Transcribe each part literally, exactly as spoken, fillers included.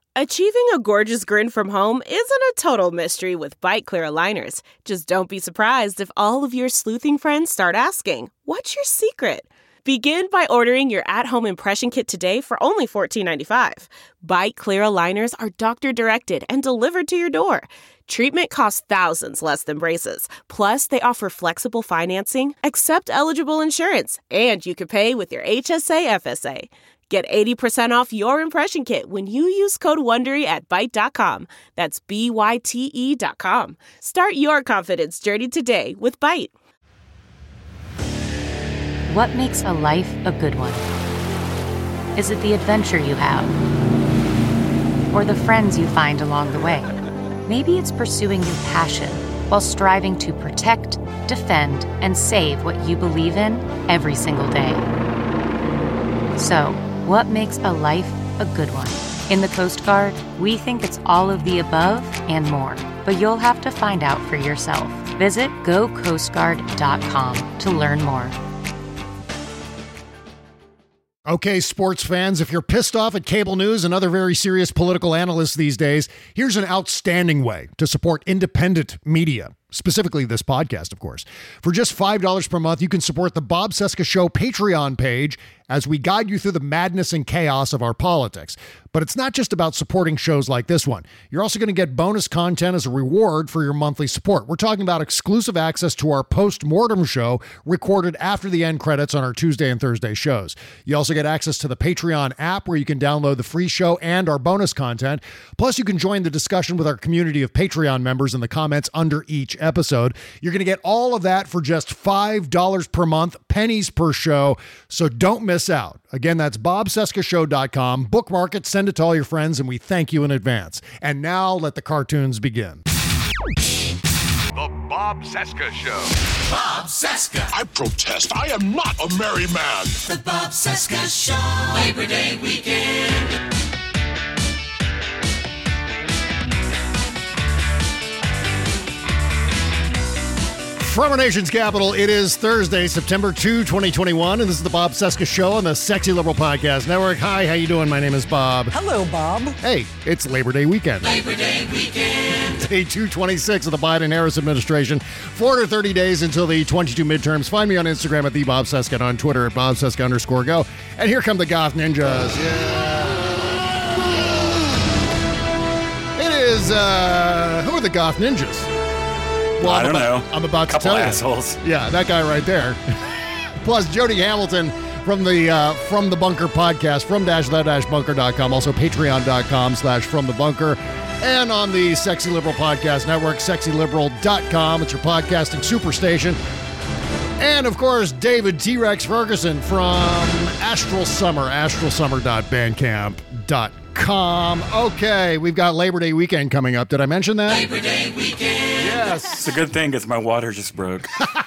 Achieving a gorgeous grin from home isn't a total mystery with Byte Clear aligners. Just don't be surprised if all of your sleuthing friends start asking, "What's your secret?" Begin by ordering your at-home impression kit today for only fourteen ninety-five. Byte Clear aligners are doctor-directed and delivered to your door. Treatment costs thousands less than braces. Plus, they offer flexible financing, accept eligible insurance, and you can pay with your H S A F S A. Get eighty percent off your impression kit when you use code WONDERY at byte dot com. That's B Y T E dot com. Start your confidence journey today with Byte. What makes a life a good one? Is it the adventure you have? Or the friends you find along the way? Maybe it's pursuing your passion while striving to protect, defend, and save what you believe in every single day. So, what makes a life a good one? In the Coast Guard, we think it's all of the above and more, but you'll have to find out for yourself. Visit go coast guard dot com to learn more. Okay, sports fans, if you're pissed off at cable news and other very serious political analysts these days, here's an outstanding way to support independent media. Specifically this podcast, of course. For just five dollars per month, you can support the Bob Cesca Show Patreon page as we guide you through the madness and chaos of our politics. But it's not just about supporting shows like this one. You're also going to get bonus content as a reward for your monthly support. We're talking about exclusive access to our post-mortem show recorded after the end credits on our Tuesday and Thursday shows. You also get access to the Patreon app where you can download the free show and our bonus content. Plus, you can join the discussion with our community of Patreon members in the comments under each episode. You're going to get all of that for just five dollars per month, pennies per show. So don't miss out. Again, that's bob cesca show dot com. Bookmark it, send it to all your friends, and we thank you in advance. And now let the cartoons begin. The Bob Cesca Show. Bob Cesca. I protest. I am not a merry man. The Bob Cesca Show. Labor Day weekend. From our nation's capital, it is Thursday, September second, twenty twenty-one, and this is the Bob Cesca Show on the Sexy Liberal Podcast Network. Hi, how you doing? My name is Bob. Hello, Bob. Hey, it's Labor Day weekend. Labor Day weekend. Day two twenty-six of the Biden-Harris administration. four hundred thirty days until the twenty-two midterms. Find me on Instagram at the Bob Cesca and on Twitter at Bob Cesca underscore go. And here come the Goth Ninjas. Yeah. It is, uh, who are the Goth Ninjas? Well, I don't about, know. I'm about to Couple tell assholes. you. Yeah, that guy right there. Plus, Jody Hamilton from the uh, From the Bunker podcast, from dash the dash bunker dot com, also patreon dot com slash from the bunker, and on the Sexy Liberal Podcast Network, sexy liberal dot com. It's your podcasting superstation. And, of course, David T-Rex Ferguson from Astral Summer, astral summer dot bandcamp dot com. Okay, we've got Labor Day weekend coming up. Did I mention that? Labor Day weekend. Yes. It's a good thing because my water just broke.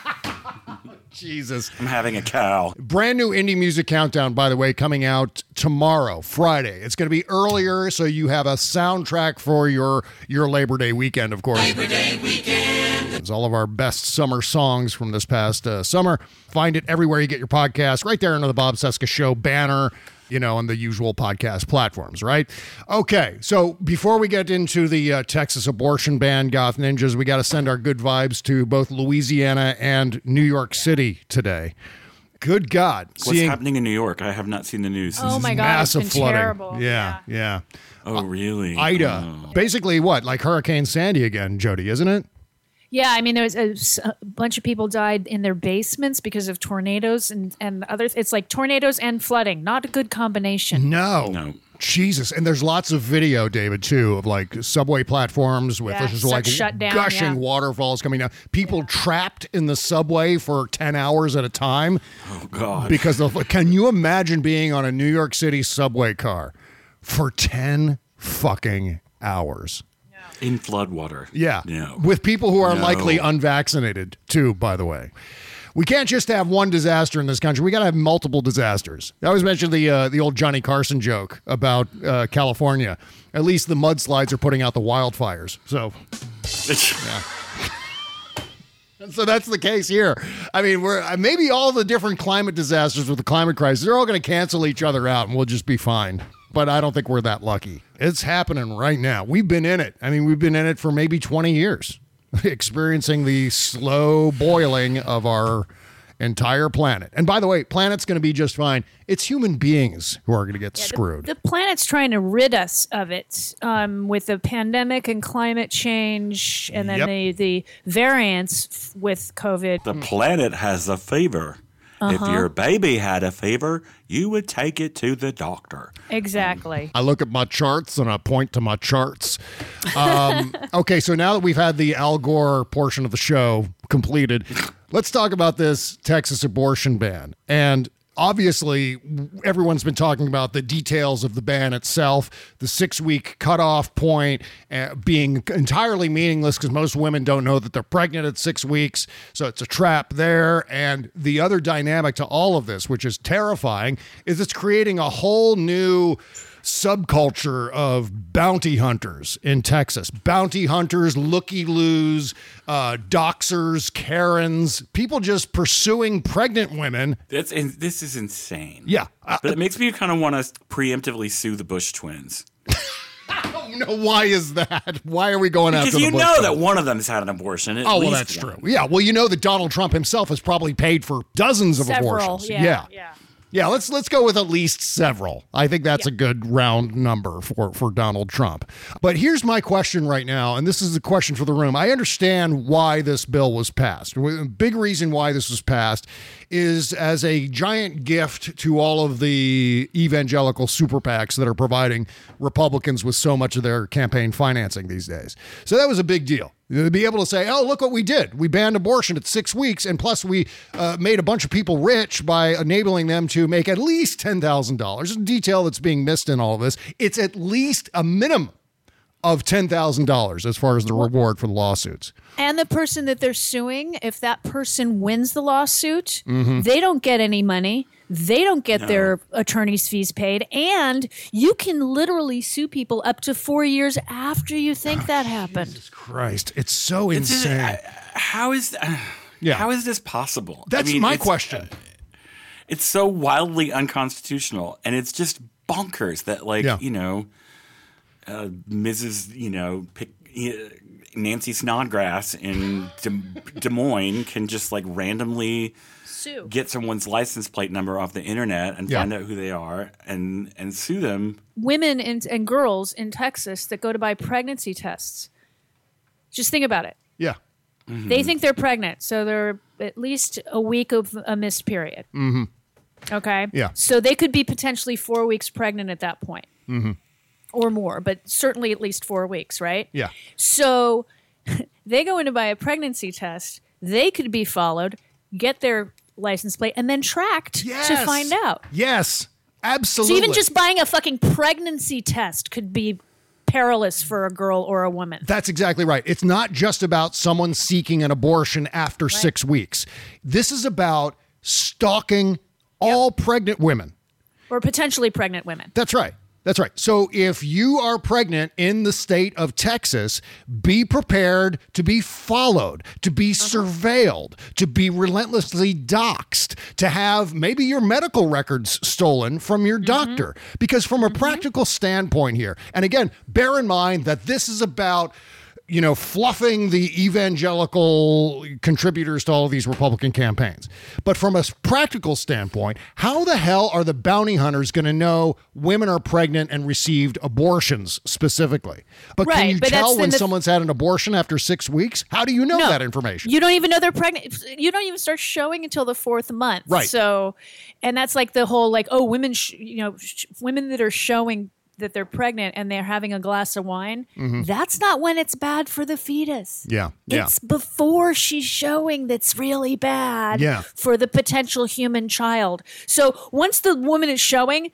Jesus. I'm having a cow. Brand new indie music countdown, by the way, coming out tomorrow, Friday. It's going to be earlier, so you have a soundtrack for your, your Labor Day weekend, of course. Labor Day weekend. It's all of our best summer songs from this past uh, summer. Find it everywhere you get your podcast, right there under the Bob Cesca Show banner, you know, on the usual podcast platforms, right? Okay, so before we get into the uh, Texas abortion ban, Goth Ninjas, we got to send our good vibes to both Louisiana and New York City today. Good God. What's seeing happening in New York? I have not seen the news. Oh my God, massive it's been flooding. terrible. Yeah, yeah. Oh, really? Ida. Oh. Basically what? Like Hurricane Sandy again, Jody, isn't it? Yeah, I mean, there was a, a bunch of people died in their basements because of tornadoes and, and other. It's like tornadoes and flooding. Not a good combination. No. No. Jesus. And there's lots of video, David, too, of like subway platforms with Yeah, just like shut down, gushing yeah. waterfalls coming down. People trapped in the subway for ten hours at a time. Oh, God. Because of, can you imagine being on a New York City subway car for ten fucking hours? In floodwater. Yeah. No. With people who are No. likely unvaccinated, too, by the way. We can't just have one disaster in this country. We got to have multiple disasters. I always mention the uh, the old Johnny Carson joke about uh, California. At least the mudslides are putting out the wildfires. So, yeah. And so that's the case here. I mean, we're maybe all the different climate disasters with the climate crisis, they're all going to cancel each other out, and we'll just be fine. but I don't think we're that lucky. It's happening right now. We've been in it. I mean, we've been in it for maybe twenty years, experiencing the slow boiling of our entire planet. And by the way, planet's going to be just fine. It's human beings who are going to get yeah, screwed. The, the planet's trying to rid us of it um, with the pandemic and climate change and then yep. the, the variants with COVID. The planet has a fever. Uh-huh. If your baby had a fever, you would take it to the doctor. Exactly. I look at my charts and I point to my charts. Um, okay, so now that we've had the Al Gore portion of the show completed, let's talk about this Texas abortion ban. And obviously, everyone's been talking about the details of the ban itself, the six-week cutoff point uh, being entirely meaningless because most women don't know that they're pregnant at six weeks, so it's a trap there. And the other dynamic to all of this, which is terrifying, is it's creating a whole new subculture of bounty hunters in Texas. Bounty hunters, looky-loos, uh, doxers, Karens, people just pursuing pregnant women. That's and this is insane. Yeah. Uh, but it makes me kind of want to preemptively sue the Bush twins. I don't know. Why is that? Why are we going after the Bush Because you know twins? that one of them's had an abortion. At oh, least well, that's one. true. Yeah, well, you know that Donald Trump himself has probably paid for dozens of Several, abortions. yeah. Yeah. yeah. Yeah, let's let's go with at least several. I think that's yeah. a good round number for, for Donald Trump. But here's my question right now, and this is a question for the room. I understand why this bill was passed. A big reason why this was passed is as a giant gift to all of the evangelical super PACs that are providing Republicans with so much of their campaign financing these days. So that was a big deal. To be able to say, oh, look what we did. We banned abortion at six weeks, and plus we uh, made a bunch of people rich by enabling them to make at least ten thousand dollars. A detail that's being missed in all of this. It's at least a minimum of ten thousand dollars as far as the reward for the lawsuits. And the person that they're suing, if that person wins the lawsuit, mm-hmm. they don't get any money. They don't get no. their attorney's fees paid. And you can literally sue people up to four years after you think oh, that happened. Jesus Christ. It's so it's insane. Just, uh, how is uh, yeah. how is this possible? That's I mean, my question. Uh, it's so wildly unconstitutional. And it's just bonkers that, like, yeah. you know, uh, Missus, you know, pick, uh, Nancy Snodgrass in Des, Des Moines can just, like, randomly sue. Get someone's license plate number off the internet and yeah. find out who they are and and sue them. Women and, and girls in Texas that go to buy pregnancy tests. Just think about it. Yeah. Mm-hmm. They think they're pregnant, so they're at least a week of a missed period. Mm-hmm. Okay? Yeah. So they could be potentially four weeks pregnant at that point. Mm-hmm. Or more, but certainly at least four weeks, right? Yeah. So they go in to buy a pregnancy test. They could be followed, get their license plate, and then tracked yes. to find out. Yes, absolutely. So even just buying a fucking pregnancy test could be perilous for a girl or a woman. That's exactly right. It's not just about someone seeking an abortion after right. six weeks. This is about stalking yep. all pregnant women. Or potentially pregnant women. That's right. That's right. So if you are pregnant in the state of Texas, be prepared to be followed, to be uh-huh. surveilled, to be relentlessly doxxed, to have maybe your medical records stolen from your mm-hmm. doctor. Because from a mm-hmm. practical standpoint here, and again, bear in mind that this is about, you know, fluffing the evangelical contributors to all of these Republican campaigns. But from a practical standpoint, how the hell are the bounty hunters going to know women are pregnant and received abortions specifically? But right, can you but tell when the, someone's had an abortion after six weeks? How do you know no, that information? You don't even know they're pregnant. You don't even start showing until the fourth month. Right. So, and that's like the whole like, oh, women, sh- you know, sh- women that are showing that they're pregnant and they're having a glass of wine, mm-hmm. that's not when it's bad for the fetus. Yeah. yeah. It's before she's showing that's really bad yeah. for the potential human child. So once the woman is showing,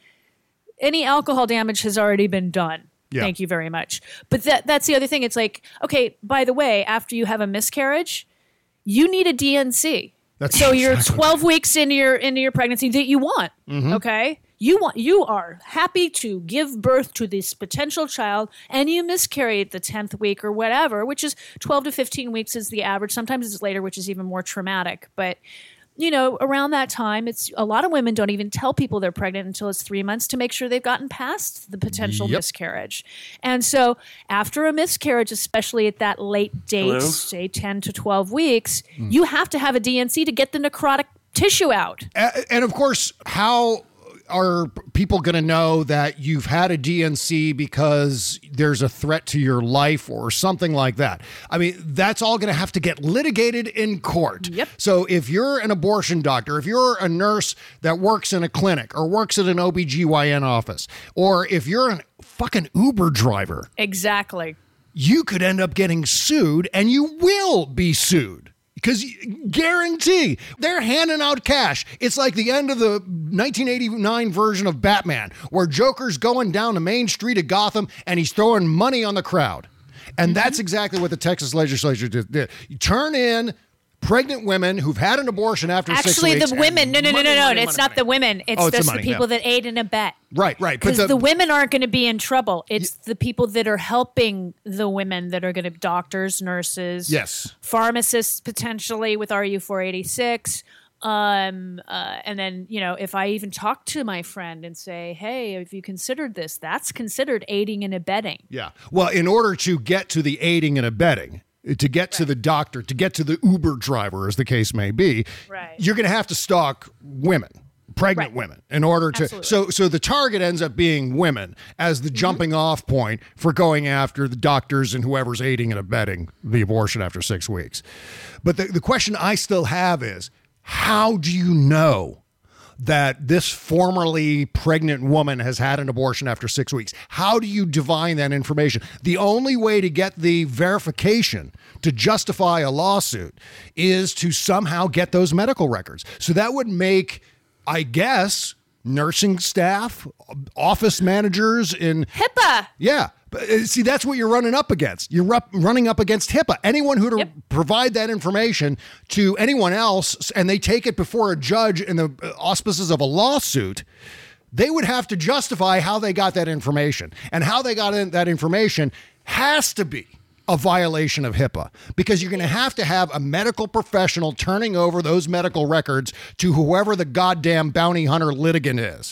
any alcohol damage has already been done. Yeah. Thank you very much. But that that's the other thing. It's like, okay, by the way, after you have a miscarriage, you need a D N C. That's so you're exactly twelve weeks into your into your pregnancy that you want. Mm-hmm. Okay? You want you are happy to give birth to this potential child, and you miscarry at the tenth week or whatever, which is twelve to fifteen weeks is the average. Sometimes it's later, which is even more traumatic. But you know, around that time, it's a lot of women don't even tell people they're pregnant until it's three months to make sure they've gotten past the potential Yep. miscarriage. And so after a miscarriage, especially at that late date, Hello? say ten to twelve weeks, you have to have a D N C to get the necrotic tissue out. A- And of course, how are people going to know that you've had a D N C because there's a threat to your life or something like that? I mean, that's all going to have to get litigated in court. Yep. So if you're an abortion doctor, if you're a nurse that works in a clinic or works at an O B G Y N office, or if you're a fucking Uber driver, Exactly. you could end up getting sued, and you will be sued. Because guarantee they're handing out cash. It's like the end of the nineteen eighty-nine version of Batman, where Joker's going down the main street of Gotham and he's throwing money on the crowd. And that's exactly what the Texas legislature did. You turn in pregnant women who've had an abortion after six Actually, weeks. the women. No, no, no, money, no, no. money, It's money, not the money. women. It's Oh, it's the just the, money, people yeah. that aid and abet. Right, right. But Because the, women aren't going to be in trouble. It's the people that are helping the women that are going to doctors, nurses, Yes. pharmacists potentially with R U four eighty-six. Um, uh, and then, you know, if I even talk to my friend and say, hey, have you considered this? That's considered aiding and abetting. Yeah. Well, in order to get to the aiding and abetting, to get to the doctor, to get to the Uber driver, as the case may be, Right. you're going to have to stalk women, pregnant Right. women, in order to. Absolutely. So, so the target ends up being women as the jumping off point for going after the doctors and whoever's aiding and abetting the abortion after six weeks. But the, the question I still have is, how do you know that this formerly pregnant woman has had an abortion after six weeks? How do you divine that information? The only way to get the verification to justify a lawsuit is to somehow get those medical records. So that would make, I guess, nursing staff, office managers in HIPAA. yeah. But uh, see, that's what you're running up against. You're up, running up against HIPAA. Anyone who to Yep. provide that information to anyone else, and they take it before a judge in the auspices of a lawsuit, they would have to justify how they got that information. And how they got in that information has to be a violation of HIPAA, because you're going to have to have a medical professional turning over those medical records to whoever the goddamn bounty hunter litigant is.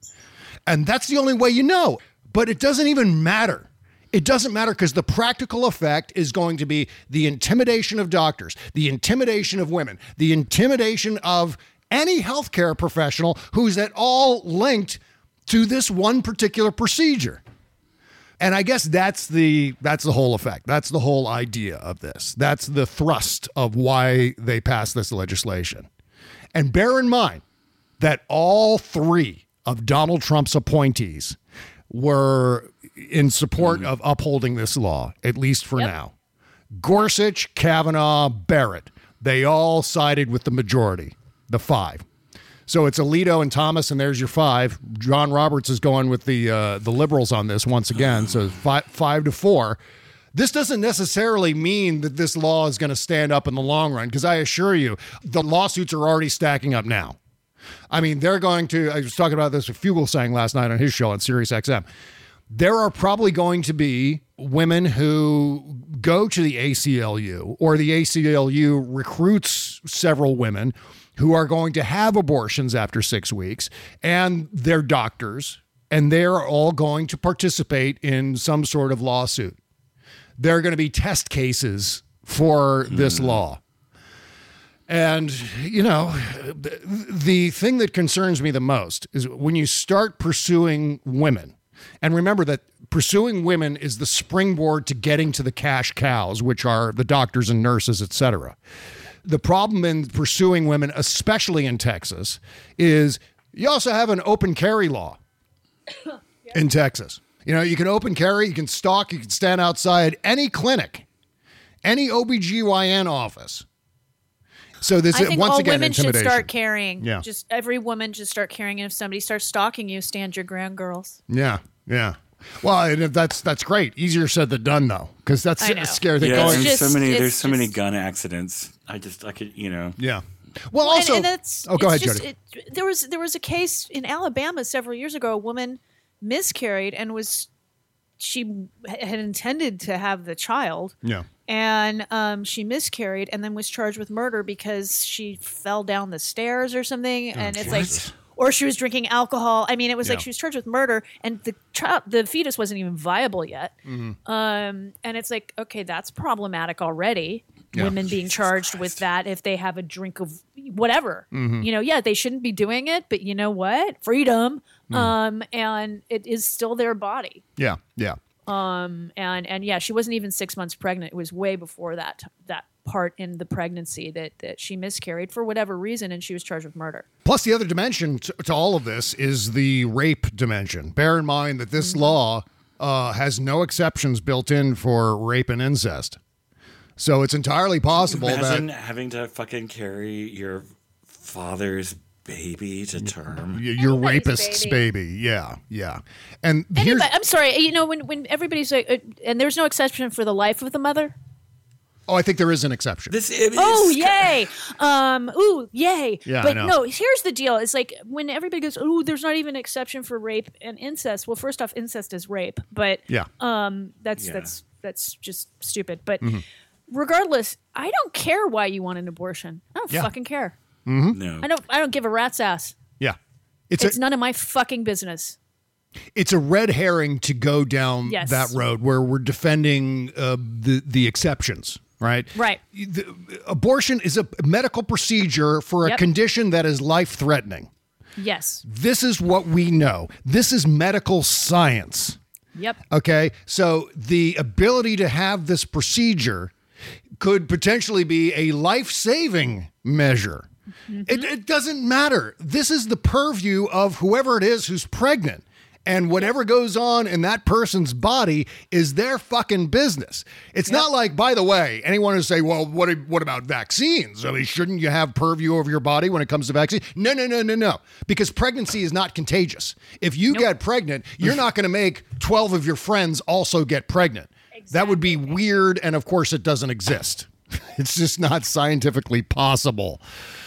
And that's the only way you know. But it doesn't even matter. It doesn't matter, because the practical effect is going to be the intimidation of doctors, the intimidation of women, the intimidation of any healthcare professional who's at all linked to this one particular procedure. And I guess that's the that's the whole effect. That's the whole idea of this. That's the thrust of why they passed this legislation. And bear in mind that all three of Donald Trump's appointees were in support of upholding this law, at least for Yep. now. Gorsuch, Kavanaugh, Barrett, they all sided with the majority, the five. So it's Alito and Thomas, and there's your five. John Roberts is going with the uh, the liberals on this once again, so five, five to four. This doesn't necessarily mean that this law is going to stand up in the long run, because I assure you, the lawsuits are already stacking up now. I mean, they're going to, I was talking about this with Fugelsang last night on his show on Sirius X M. There are probably going to be women who go to the A C L U, or the A C L U recruits several women who are going to have abortions after six weeks, and they're doctors, and they're all going to participate in some sort of lawsuit. There are going to be test cases for this law. And, you know, the, the thing that concerns me the most is when you start pursuing women, and remember that pursuing women is the springboard to getting to the cash cows, which are the doctors and nurses, et cetera. The problem in pursuing women, especially in Texas, is you also have an open carry law in Texas. You know, you can open carry, you can stalk, you can stand outside any clinic, any O B G Y N office. So this I think once all again women should intimidation. start carrying. Yeah. Just every woman should start carrying. And if somebody starts stalking you, stand your ground, girls. Yeah, yeah. Well, and if that's that's great. Easier said than done, though, because that's I know. a scary thing. Yeah, Going, there's just- so many. it's There's so many just- gun accidents. I just, I could, you know. yeah. Well, And- also, and, that's, oh, go ahead, it's just, Jody. it, there was there was a case in Alabama several years ago. A woman miscarried and was she had intended to have the child. Yeah. And um, she miscarried and then was charged with murder because she fell down the stairs or something. Oh, and it's Jesus. like, or she was drinking alcohol. I mean, it was Yeah. like she was charged with murder, and the child, the fetus wasn't even viable yet. Mm-hmm. Um, and it's like, okay, that's problematic already. Yeah. Women being charged with that if they have a drink of whatever. Mm-hmm. You know, yeah, they shouldn't be doing it, but you know what? Freedom. Mm. Um, and it is still their body. Yeah. Yeah. Um, and and yeah, she wasn't even six months pregnant. It was way before that that part in the pregnancy that that she miscarried for whatever reason, and she was charged with murder. Plus, the other dimension to, to all of this is the rape dimension. Bear in mind that this Mm-hmm. law uh, has no exceptions built in for rape and incest. So it's entirely possible Imagine that having to fucking carry your father's baby to term. y- your Anybody's rapist's baby. baby. Yeah, yeah. And here's Anybody, I'm sorry, you know, when when everybody's like, uh, and there's no exception for the life of the mother. oh, I think there is an exception. This it Oh is- yay! Um, ooh yay! Yeah, I but know. no, here's the deal: it's like when everybody goes, "Oh, there's not even an exception for rape and incest." Well, first off, incest is rape, but Yeah. um, that's Yeah. that's that's just stupid. But Mm-hmm. regardless, I don't care why you want an abortion. I don't Yeah. fucking care. No. I don't. I don't give a rat's ass. Yeah. It's It's a, none of my fucking business. it's a red herring to go down Yes. that road where we're defending uh, the the exceptions, right? Right. The, abortion is a medical procedure for a Yep. condition that is life-threatening. Yes. This is what we know. This is medical science. Yep. Okay. So the ability to have this procedure could potentially be a life-saving measure. It, it doesn't matter. This is the purview of whoever it is who's pregnant. And whatever goes on in that person's body is their fucking business. It's not like, by the way, anyone who say, well, what, what about vaccines? I mean, shouldn't you have purview over your body when it comes to vaccines? No, no, no, no, no. Because pregnancy is not contagious. If you get pregnant, you're not going to make twelve of your friends also get pregnant. That would be weird. And of course, it doesn't exist. It's just not scientifically possible.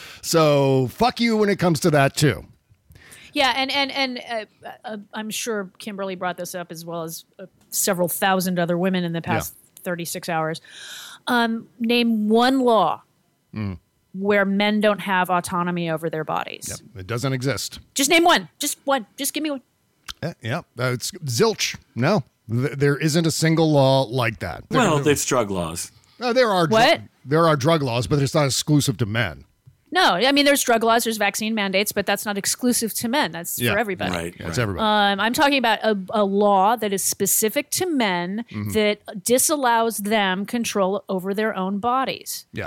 So fuck you when it comes to that, too. Yeah, and and and uh, uh, I'm sure Kimberly brought this up as well as uh, several thousand other women in the past thirty-six hours. Um, name one law where men don't have autonomy over their bodies. It doesn't exist. Just name one. Just one. Just give me one. Yeah, yeah. Uh, it's zilch. No, Th- there isn't a single law like that. There, Well, it's drug laws. uh, there are What? dr- there are drug laws, but it's not exclusive to men. No, I mean there's drug laws, there's vaccine mandates, but that's not exclusive to men. That's Yeah. for everybody. Right. Yeah, it's right. everybody. Um, I'm talking about a, a law that is specific to men that disallows them control over their own bodies. Yeah.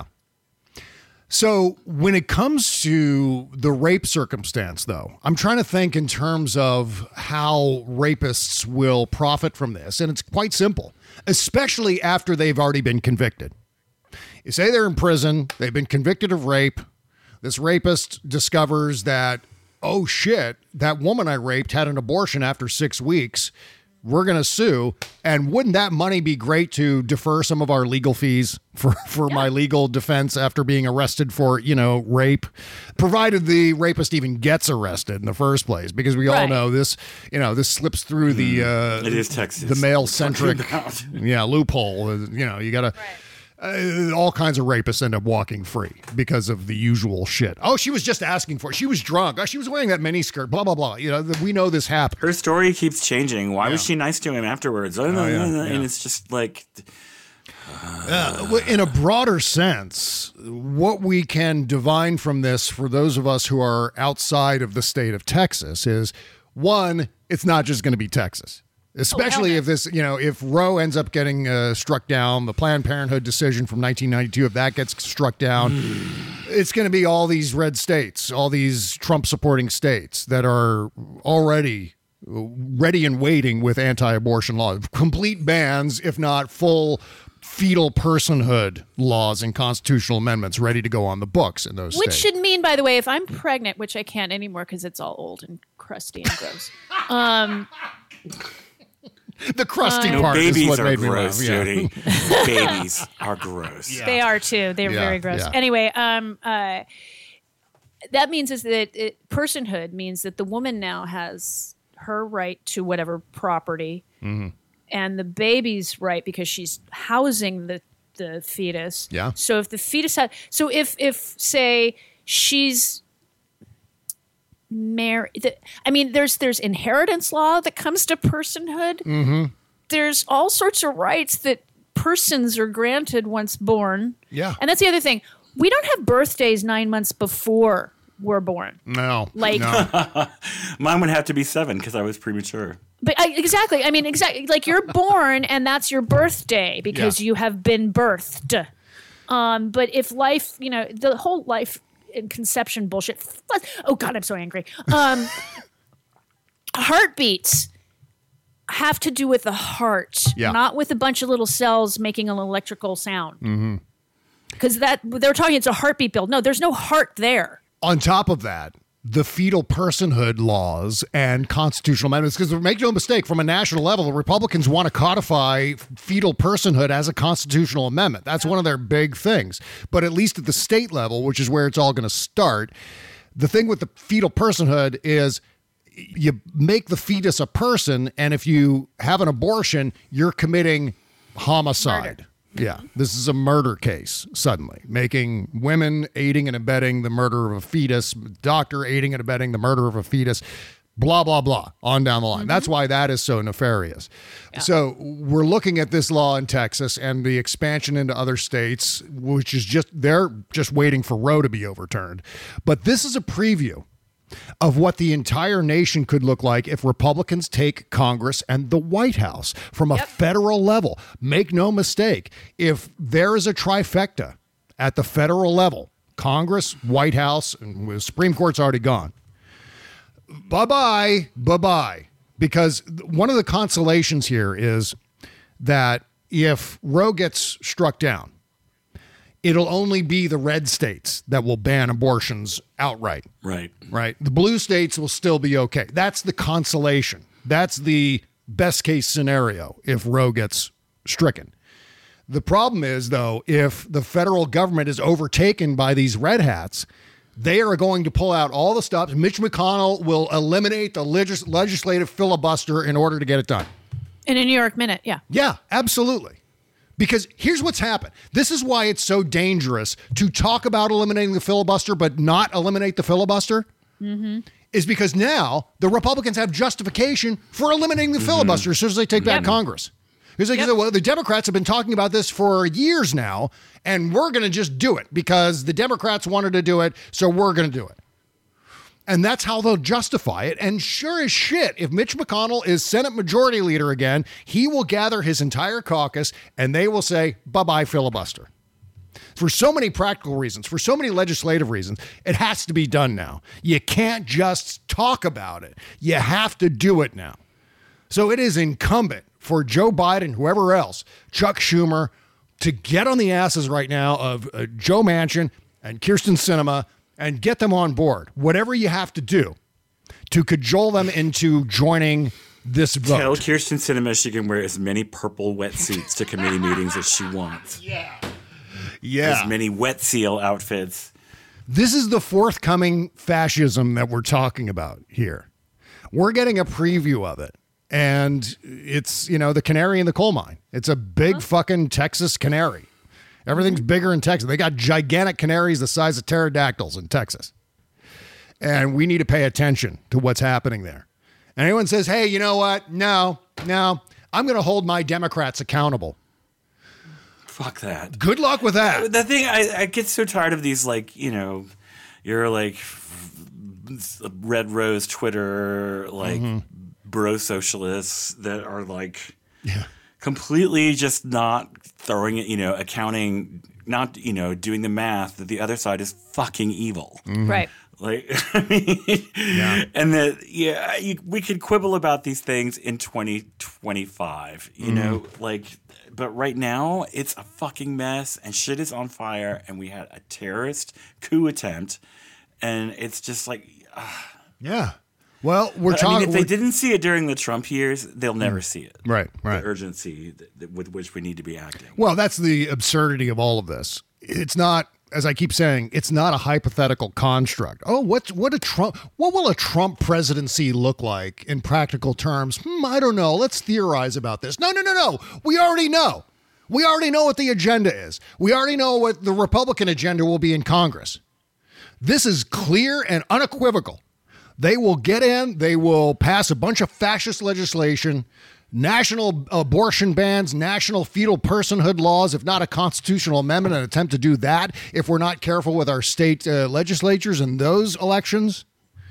So when it comes to the rape circumstance, though, I'm trying to think in terms of how rapists will profit from this. And it's quite simple, especially after they've already been convicted. You say they're in prison, they've been convicted of rape. This rapist discovers that, oh shit, that woman I raped had an abortion after six weeks. We're going to sue. And wouldn't that money be great to defer some of our legal fees for, for my legal defense after being arrested for, you know, rape, provided the rapist even gets arrested in the first place? Because we all Right. know this, you know, this slips through the, uh, It is Texas. the male centric, Talking about. yeah, loophole. Uh, You know, you got to. Uh, all kinds of rapists end up walking free because of the usual shit. Oh, she was just asking for it. She was drunk. Oh, she was wearing that miniskirt. Blah blah blah. You know, th- we know this happened. Her story keeps changing. Why was Yeah. she nice to him afterwards? yeah, yeah. And it's just like, Uh, w- in a broader sense, what we can divine from this for those of us who are outside of the state of Texas is, one, it's not just going to be Texas. Especially no. if this, you know, if Roe ends up getting uh, struck down, the Planned Parenthood decision from nineteen ninety-two, if that gets struck down, it's going to be all these red states, all these Trump supporting states that are already ready and waiting with anti-abortion laws, complete bans, if not full fetal personhood laws and constitutional amendments ready to go on the books in those Which states. should mean, by the way, if I'm pregnant, which I can't anymore because it's all old and crusty and gross. um, the crusty no, part is babies what are made me gross, laugh. Yeah. Jody. Babies are gross. They are too. They're Yeah, very gross. yeah. Anyway, um, uh, that means is that it, personhood means that the woman now has her right to whatever property, Mm-hmm. and the baby's right because she's housing the, the fetus. Yeah. So if the fetus had, so if, if say she's married, I mean, there's, there's inheritance law that comes to personhood. Mm-hmm. There's all sorts of rights that persons are granted once born. Yeah. And that's the other thing. We don't have birthdays nine months before we're born. No. Like, no. Mine would have to be seven because I was premature. But I, exactly. I mean, exactly. Like you're born and that's your birthday because Yeah. you have been birthed. Um, but if life, you know, the whole life and conception bullshit. Oh God, I'm so angry. Um, heartbeats have to do with the heart, Yeah. not with a bunch of little cells making an electrical sound. Mm-hmm. Because that they're talking, it's a heartbeat bill. No, there's no heart there. On top of that, the fetal personhood laws and constitutional amendments, because make no mistake, from a national level, the Republicans want to codify fetal personhood as a constitutional amendment. That's one of their big things. But at least at the state level, which is where it's all going to start, the thing with the fetal personhood is you make the fetus a person, and if you have an abortion, you're committing homicide. Murder. Yeah, this is a murder case, suddenly, making women aiding and abetting the murder of a fetus, doctor aiding and abetting the murder of a fetus, blah, blah, blah, on down the line. Mm-hmm. That's why that is so nefarious. Yeah. So we're looking at this law in Texas and the expansion into other states, which is just, they're just waiting for Roe to be overturned. But this is a preview of what the entire nation could look like if Republicans take Congress and the White House from a yep. federal level. Make no mistake, if there is a trifecta at the federal level, Congress, White House, and the Supreme Court's already gone. Bye-bye, bye-bye. Because one of the consolations here is that if Roe gets struck down, it'll only be the red states that will ban abortions outright. Right. Right. The blue states will still be okay. That's the consolation. That's the best case scenario if Roe gets stricken. The problem is, though, if the federal government is overtaken by these red hats, they are going to pull out all the stops. Mitch McConnell will eliminate the legis- legislative filibuster in order to get it done. In a New York minute, yeah. Yeah, absolutely. Because here's what's happened. This is why it's so dangerous to talk about eliminating the filibuster, but not eliminate the filibuster. Mm-hmm. Is because now the Republicans have justification for eliminating the mm-hmm. filibuster as soon as they take back yep. Congress. Because they yep. say, well, the Democrats have been talking about this for years now, and we're going to just do it because the Democrats wanted to do it, so we're going to do it. And that's how they'll justify it. And sure as shit, if Mitch McConnell is Senate Majority Leader again, he will gather his entire caucus and they will say, bye-bye filibuster. For so many practical reasons, for so many legislative reasons, it has to be done now. You can't just talk about it. You have to do it now. So it is incumbent for Joe Biden, whoever else, Chuck Schumer, to get on the asses right now of uh, Joe Manchin and Kyrsten Sinema and get them on board, whatever you have to do to cajole them into joining this vote. Tell Kyrsten Sinema she can wear as many purple wetsuits to committee meetings as she wants. Yeah. Yeah. As many wet seal outfits. This is the forthcoming fascism that we're talking about here. We're getting a preview of it. And it's, you know, the canary in the coal mine. It's a big huh? fucking Texas canary. Everything's bigger in Texas. They got gigantic canaries the size of pterodactyls in Texas. And we need to pay attention to what's happening there. And anyone says, hey, you know what? No, no, I'm going to hold my Democrats accountable. Fuck that. Good luck with that. The thing, I, I get so tired of these, like, you know, you're like Red Rose Twitter, like mm-hmm. bro socialists that are like yeah. completely just not throwing it, you know, accounting, not, you know, doing the math that the other side is fucking evil. Mm-hmm. Right. Like, I mean, yeah. and that, yeah, you, we could quibble about these things in twenty twenty-five, you mm-hmm. know, like, but right now it's a fucking mess and shit is on fire and we had a terrorist coup attempt and it's just like, uh, yeah. Well, we're talking. I mean, if they didn't see it during the Trump years, they'll never see it. Right, right. The urgency that, that, with which we need to be acting. Well, that's the absurdity of all of this. It's not as I keep saying, it's not a hypothetical construct. Oh, what's what a Trump? What will a Trump presidency look like in practical terms? Hmm, I don't know. Let's theorize about this. No, no, no, no. We already know. We already know what the agenda is. We already know what the Republican agenda will be in Congress. This is clear and unequivocal. They will get in. They will pass a bunch of fascist legislation. National abortion bans, national fetal personhood laws, if not a constitutional amendment, an attempt to do that if we're not careful with our state uh, legislatures and those elections.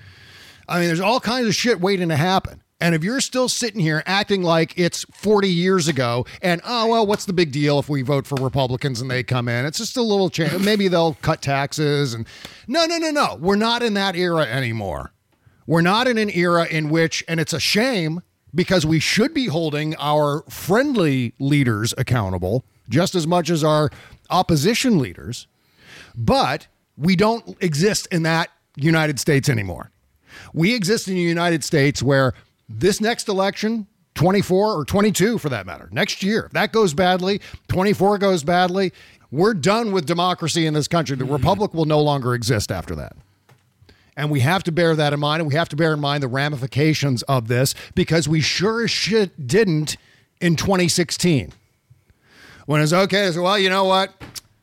I mean, there's all kinds of shit waiting to happen. And if you're still sitting here acting like it's forty years ago and, oh, well, what's the big deal if we vote for Republicans and they come in? It's just a little change. Maybe they'll cut taxes. And no, no, no, no. We're not in that era anymore. We're not in an era in which, and it's a shame, because we should be holding our friendly leaders accountable just as much as our opposition leaders. But we don't exist in that United States anymore. We exist in the United States where this next election, twenty-four or twenty-two for that matter, next year, if that goes badly, twenty-four goes badly, we're done with democracy in this country. The Republic will no longer exist after that. And we have to bear that in mind, and we have to bear in mind the ramifications of this, because we sure as shit didn't in twenty sixteen. When it's okay, so, well, you know what?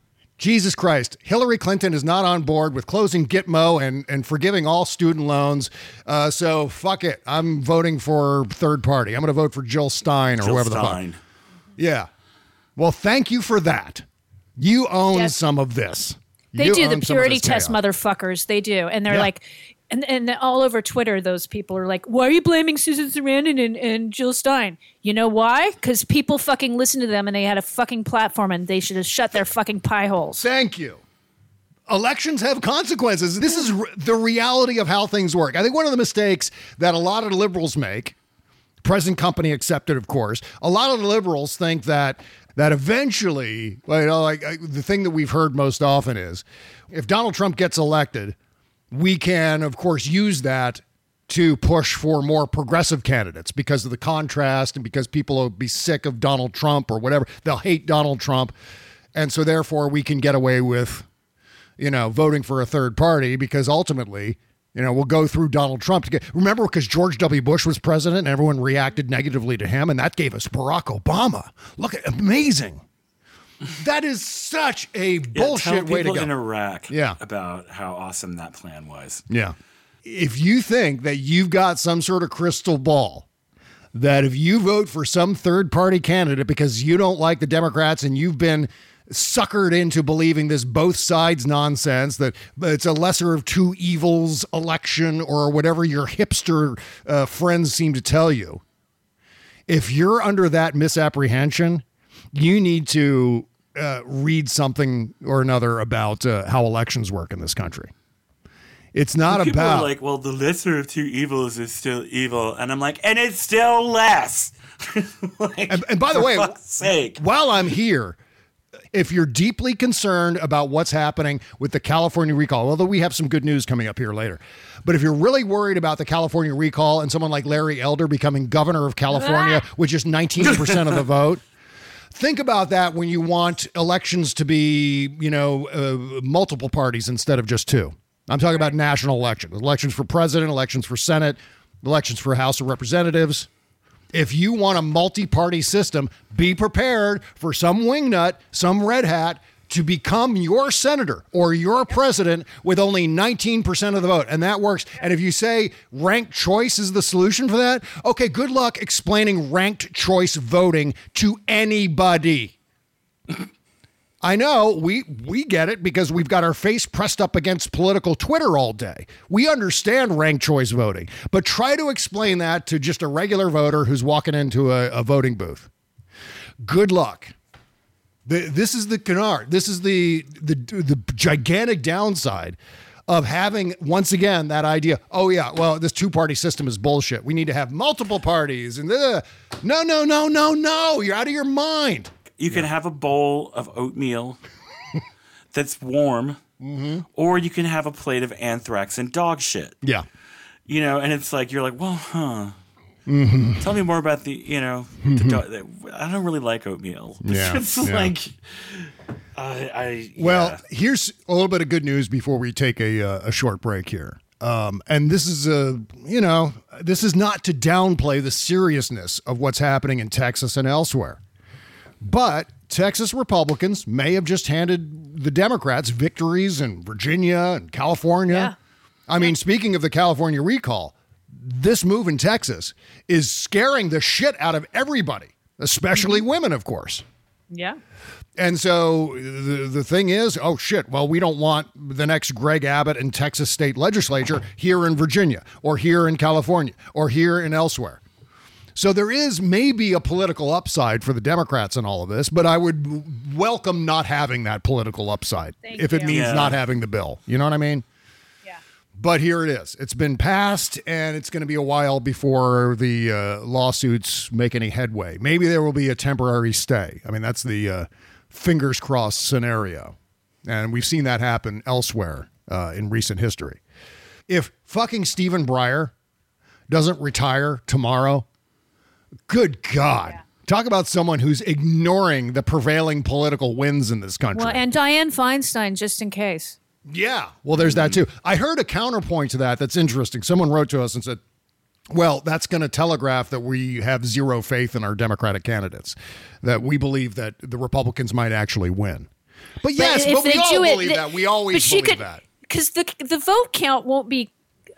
Jesus Christ, Hillary Clinton is not on board with closing Gitmo and, and forgiving all student loans. Uh, so fuck it. I'm voting for third party. I'm going to vote for Jill Stein or Jill whoever Stein. the fuck. Yeah. Well, thank you for that. You own Yes. some of this. They You do the own some of purity this test chaos. motherfuckers. They do. And they're Yeah. like, and, and all over Twitter, those people are like, why are you blaming Susan Sarandon and, and Jill Stein? You know why? Because people fucking listened to them and they had a fucking platform and they should have shut their fucking pie holes. Thank you. Elections have consequences. This is re- the reality of how things work. I think one of the mistakes that a lot of liberals make, present company accepted, of course, a lot of the liberals think that that eventually, well, you know, like I, the thing that we've heard most often is, if Donald Trump gets elected, we can, of course, use that to push for more progressive candidates because of the contrast and because people will be sick of Donald Trump or whatever. They'll hate Donald Trump. And so therefore we can get away with, you know, voting for a third party because ultimately, you know, we'll go through Donald Trump to get, remember, because George W. Bush was president and everyone reacted negatively to him, and that gave us Barack Obama. Look at, amazing. That is such a bullshit yeah, tell way to people go. in Iraq Yeah. about how awesome that plan was. Yeah. If you think that you've got some sort of crystal ball, that if you vote for some third party candidate because you don't like the Democrats and you've been suckered into believing this both sides nonsense, that it's a lesser of two evils election or whatever your hipster uh, friends seem to tell you, if you're under that misapprehension, you need to uh, read something or another about uh, how elections work in this country. It's not People about are like, well, the lesser of two evils is still evil, and I'm like, and it's still less. like, and, and by the for way, fuck's sake. while I'm here, if you're deeply concerned about what's happening with the California recall, although we have some good news coming up here later, but if you're really worried about the California recall and someone like Larry Elder becoming governor of California with just nineteen percent of the vote, think about that when you want elections to be, you know, uh, multiple parties instead of just two. I'm talking about national elections, elections for president, elections for Senate, elections for House of Representatives. If you want a multi-party system, be prepared for some wingnut, some red hat to become your senator or your president with only nineteen percent of the vote. And that works. And if you say ranked choice is the solution for that, okay, good luck explaining ranked choice voting to anybody. I know we we get it because we've got our face pressed up against political Twitter all day. We understand ranked choice voting, but try to explain that to just a regular voter who's walking into a, a voting booth. Good luck. The, this is the canard. This is the, the the gigantic downside of having, once again, that idea, oh yeah, well, this two-party system is bullshit. We need to have multiple parties. And uh, no, no, no, no, no. You're out of your mind. You can Yeah. have a bowl of oatmeal that's warm, Mm-hmm. or you can have a plate of anthrax and dog shit. Yeah. You know, and it's like, you're like, well, huh. Mm-hmm. Tell me more about the, you know, the dog. I don't really like oatmeal. Yeah, It's yeah. like, I, I yeah. Well, here's a little bit of good news before we take a, uh, a short break here. Um, and this is a, you know, this is not to downplay the seriousness of what's happening in Texas and elsewhere. But Texas Republicans may have just handed the Democrats victories in Virginia and California. Yeah. I mean, speaking of the California recall, this move in Texas is scaring the shit out of everybody, especially mm-hmm. women, of course. Yeah. And so the, the thing is, oh, shit, well, we don't want the next Greg Abbott in Texas state legislature here in Virginia or here in California or here and elsewhere. So there is maybe a political upside for the Democrats in all of this, but I would welcome not having that political upside Thank if it you. means Yeah. not having the bill. You know what I mean? Yeah. But here it is. It's been passed, and it's going to be a while before the uh, lawsuits make any headway. Maybe there will be a temporary stay. I mean, that's the uh, fingers crossed scenario. And we've seen that happen elsewhere uh, in recent history. If fucking Stephen Breyer doesn't retire tomorrow, good God. Yeah. Talk about someone who's ignoring the prevailing political winds in this country. Well, and Dianne Feinstein, just in case. Yeah. Well, there's that too. I heard a counterpoint to that that's interesting. Someone wrote to us and said, well, that's going to telegraph that we have zero faith in our Democratic candidates, that we believe that the Republicans might actually win. But yes, but, but we all believe it, that. We always believe could, that. Because the the vote count won't be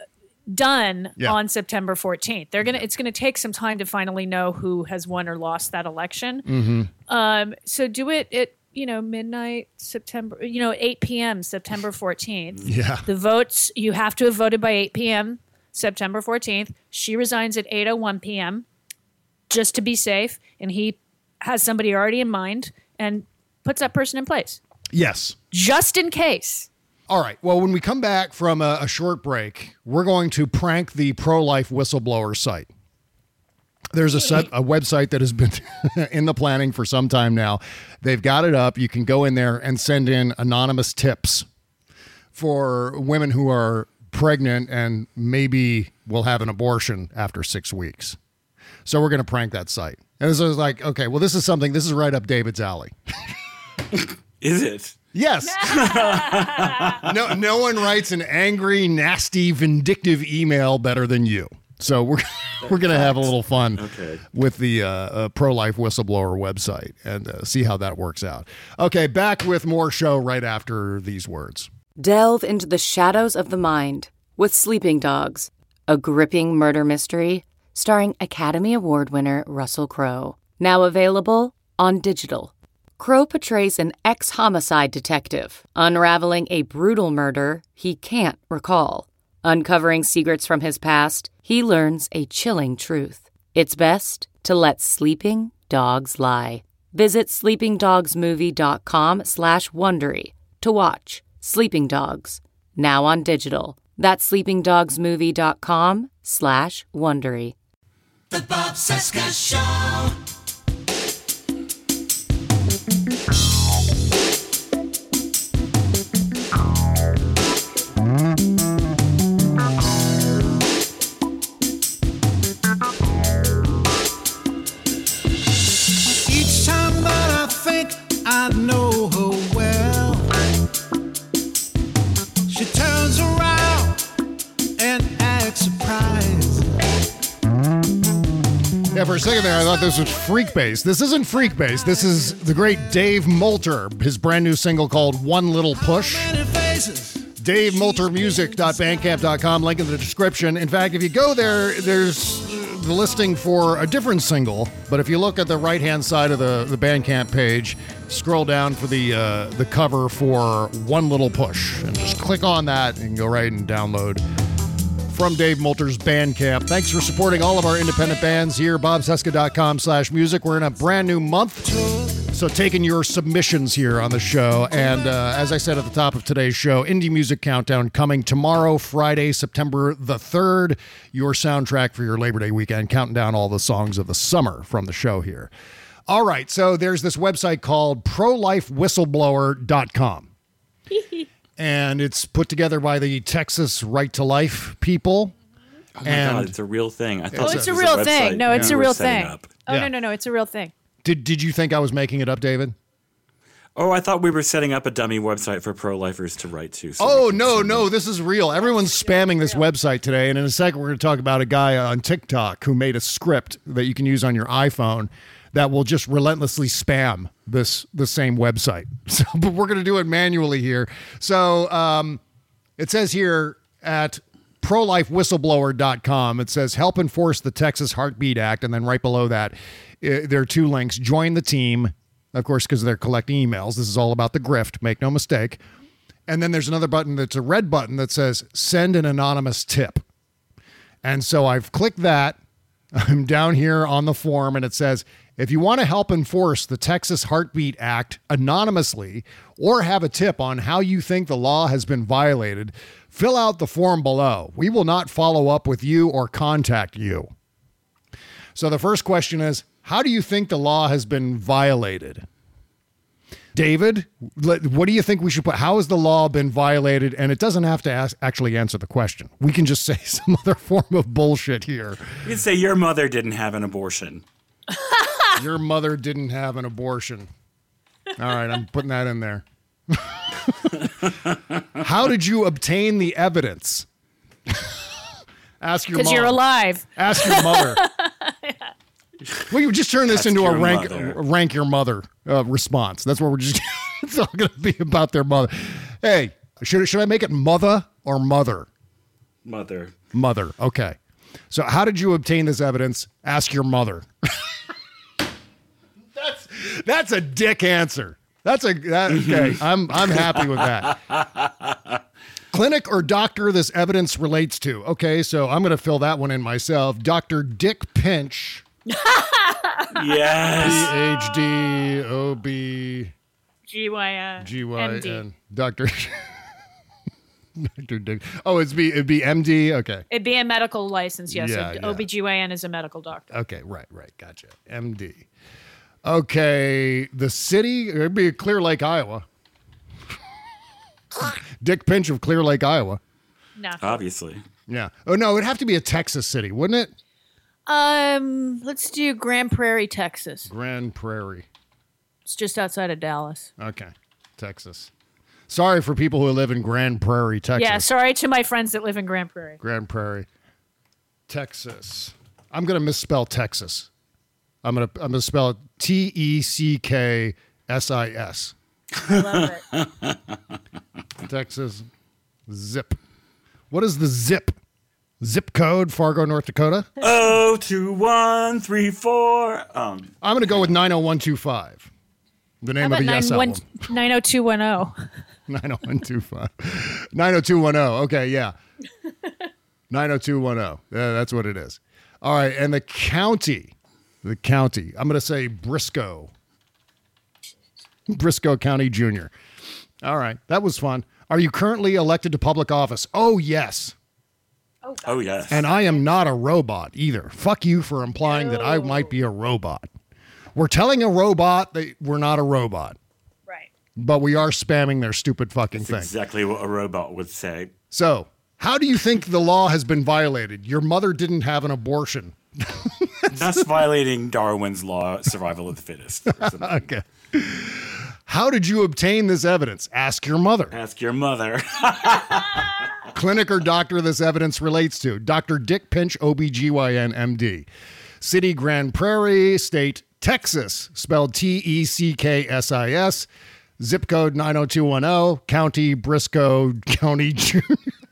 done yeah. on September fourteenth. They're gonna. It's gonna take some time to finally know who has won or lost that election. Mm-hmm. Um. So do it at you know midnight September. You know eight p.m. September fourteenth. Yeah. The votes you have to have voted by eight p.m. September fourteenth. She resigns at eight oh one p.m. just to be safe, and he has somebody already in mind and puts that person in place. Yes. Just in case. All right. Well, when we come back from a, a short break, we're going to prank the pro-life whistleblower site. There's a, set, a website that has been in the planning for some time now. They've got it up. You can go in there and send in anonymous tips for women who are pregnant and maybe will have an abortion after six weeks. So we're going to prank that site. And this is like, okay, well, this is something, this is right up David's alley. Is it? Yes. no, no one writes an angry, nasty, vindictive email better than you. So we're we're going to have a little fun okay. with the uh, uh, pro-life whistleblower website and uh, see how that works out. Okay, back with more show right after these words. Delve into the shadows of the mind with Sleeping Dogs, a gripping murder mystery starring Academy Award winner Russell Crowe. Now available on digital. Crowe portrays an ex-homicide detective unraveling a brutal murder he can't recall. Uncovering secrets from his past, he learns a chilling truth. It's best to let sleeping dogs lie. Visit sleepingdogsmovie.com slash Wondery to watch Sleeping Dogs, now on digital. That's sleepingdogsmovie.com slash Wondery. The Bob Cesca Show. Each time that I think I know her well, she turns around and acts surprised. Yeah, for a second there, I thought this was Freakbase. This isn't Freakbase. This is the great Dave Moulter, his brand new single called One Little Push. Dave Moulter Music dot bandcamp dot com, link in the description. In fact, if you go there, there's the listing for a different single. But if you look at the right-hand side of the, the Bandcamp page, scroll down for the uh, the cover for One Little Push. And just click on that and go right and download from Dave Moulter's Bandcamp. Thanks for supporting all of our independent bands here, bob cesca dot com slash music. We're in a brand new month, so taking your submissions here on the show. And uh, as I said at the top of today's show, Indie Music Countdown coming tomorrow, Friday, September the third. Your soundtrack for your Labor Day weekend, counting down all the songs of the summer from the show here. All right, so there's this website called pro life whistleblower dot com. And it's put together by the Texas Right to Life people. Oh my and God, it's a real thing. I thought Oh, it it's a was real website thing. No, it's you a were real setting thing. up. Oh, Yeah. no, no, no. It's a real thing. Did did you think I was making it up, David? Oh, I thought we were setting up a dummy website for pro-lifers to write to. So oh, no, no, this is real. Everyone's spamming this website today. And in a second, we're going to talk about a guy on TikTok who made a script that you can use on your iPhone that will just relentlessly spam this the same website. So, but we're going to do it manually here. So um, it says here at pro life whistleblower dot com, it says help enforce the Texas Heartbeat Act. And then right below that, uh, there are two links. Join the team. Of course, because they're collecting emails. This is all about the grift. Make no mistake. And then there's another button that's a red button that says send an anonymous tip. And so I've clicked that. I'm down here on the form, and it says, if you want to help enforce the Texas Heartbeat Act anonymously or have a tip on how you think the law has been violated, fill out the form below. We will not follow up with you or contact you. So the first question is, how do you think the law has been violated? David, what do you think we should put? How has the law been violated? And it doesn't have to ask, actually answer the question. We can just say some other form of bullshit here. You can say your mother didn't have an abortion. Your mother didn't have an abortion. All right, I'm putting that in there. How did you obtain the evidence? Ask your mom. Because you're alive. Ask your mother. Well, you just turn this Ask into a rank mother. rank your mother uh, response. That's what we're just. It's all going to be about their mother. Hey, should should I make it mother or mother? Mother. Mother. Okay. So, how did you obtain this evidence? Ask your mother. that's that's a dick answer. That's a that, okay. I'm I'm happy with that. Clinic or doctor this evidence relates to. Okay, so I'm going to fill that one in myself. Doctor Dick Pinch. Yes. P H D O B G Y N. G Y N. Doctor Doctor Dick. Oh, it's be it'd be M D. Okay. It'd be a medical license, yes. Yeah, So yeah. O B G Y N is a medical doctor. Okay, right, right. Gotcha. M D. Okay, the city, it'd be Clear Lake, Iowa. Dick Pinch of Clear Lake, Iowa. No. Obviously. Yeah. Oh, no, it'd have to be a Texas city, wouldn't it? Um, let's do Grand Prairie, Texas. Grand Prairie. It's just outside of Dallas. Okay, Texas. Sorry for people who live in Grand Prairie, Texas. Yeah, sorry to my friends that live in Grand Prairie. Grand Prairie, Texas. I'm going to misspell Texas. I'm going to I'm going to spell it T E C K S I S. I love it. Texas. Zip. What is the zip? Zip code, Fargo, North Dakota? Oh, two, one, three, four. Um, I'm going to go with nine oh one two five. The name How of about the Yes nine one album. nine oh two one oh? nine oh one two five. nine oh two one oh. Okay, yeah. nine oh two one oh. Yeah, that's what it is. All right, and the county. The county. I'm going to say Briscoe. Briscoe County Junior All right, that was fun. Are you currently elected to public office? Oh, yes. oh, yes. And I am not a robot either. Fuck you for implying that I might be a robot. We're telling a robot that we're not a robot. Right. But we are spamming their stupid fucking That's thing. exactly what a robot would say. So, how do you think the law has been violated? Your mother didn't have an abortion. That's violating Darwin's law, survival of the fittest. Okay. How did you obtain this evidence? Ask your mother. Ask your mother. Clinic or doctor this evidence relates to. Doctor Dick Pinch, O B G Y N, M D. City, Grand Prairie. State, Texas, spelled T E C K S I S. Zip code nine oh two one oh. County, Briscoe County Junior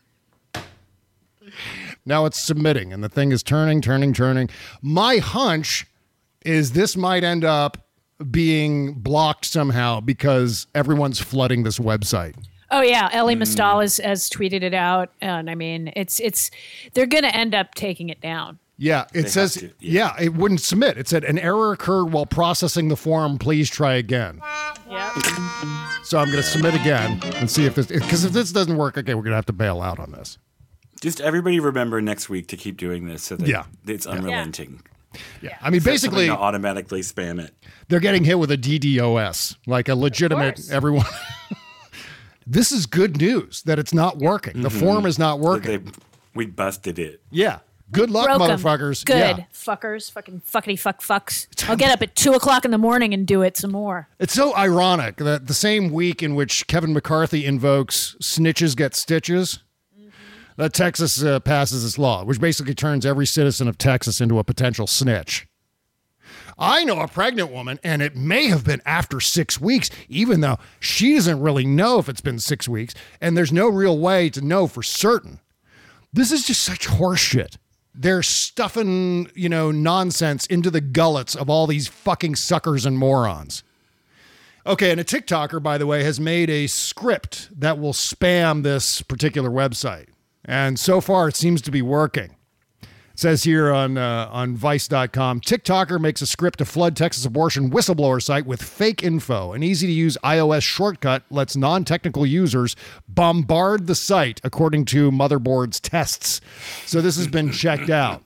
Now it's submitting, and the thing is turning, turning, turning. My hunch is this might end up being blocked somehow because everyone's flooding this website. Oh yeah, Ellie Hmm. Mistal has, has tweeted it out, and I mean, it's it's they're going to end up taking it down. Yeah, it They says, have to, yeah. yeah. it wouldn't submit. It said, an error occurred while processing the form. Please try again. Yeah. So I'm going to submit again and see if this, because if this doesn't work, okay, we're going to have to bail out on this. Just everybody remember next week to keep doing this so that Yeah. it's unrelenting. Yeah. I mean, Set basically, something to automatically spam it. they're getting hit with a D DoS, like a legitimate, course. everyone. This is good news that it's not working. The form is not working. They, we busted it. Yeah. Good luck, Broke 'em. motherfuckers. Good Yeah. fuckers. Fucking fuckity fuck fucks. I'll get up at two o'clock in the morning and do it some more. It's so ironic that the same week in which Kevin McCarthy invokes snitches get stitches, mm-hmm. that Texas uh, passes this law, which basically turns every citizen of Texas into a potential snitch. I know a pregnant woman, and it may have been after six weeks, even though she doesn't really know if it's been six weeks, and there's no real way to know for certain. This is just such horseshit. They're stuffing, you know, nonsense into the gullets of all these fucking suckers and morons. Okay, and a TikToker, by the way, has made a script that will spam this particular website. And so far, it seems to be working. It says here on uh, on Vice dot com, TikToker makes a script to flood Texas abortion whistleblower site with fake info. An easy-to-use iOS shortcut lets non-technical users bombard the site, according to Motherboard's tests. So this has been checked out.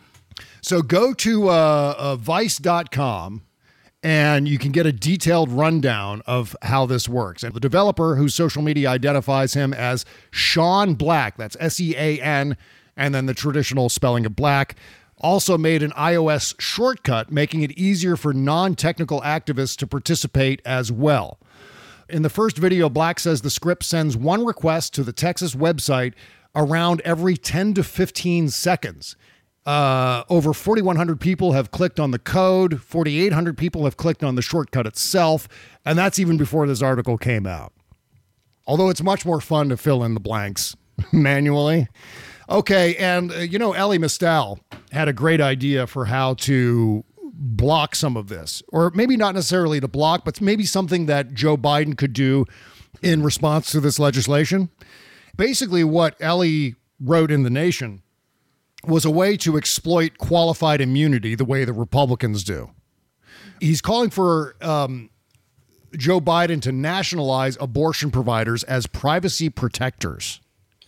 So go to uh, uh, Vice dot com, and you can get a detailed rundown of how this works. And the developer, whose social media identifies him as Sean Black, that's S E A N, and then the traditional spelling of Black, also made an iOS shortcut, making it easier for non-technical activists to participate as well. In the first video, Black says the script sends one request to the Texas website around every ten to fifteen seconds. Uh, over forty-one hundred people have clicked on the code, forty-eight hundred people have clicked on the shortcut itself, and that's even before this article came out. Although it's much more fun to fill in the blanks manually. Okay, and uh, you know, Elie Mystal had a great idea for how to block some of this, or maybe not necessarily to block, but maybe something that Joe Biden could do in response to this legislation. Basically, what Elie wrote in The Nation was a way to exploit qualified immunity the way the Republicans do. He's calling for um, Joe Biden to nationalize abortion providers as privacy protectors.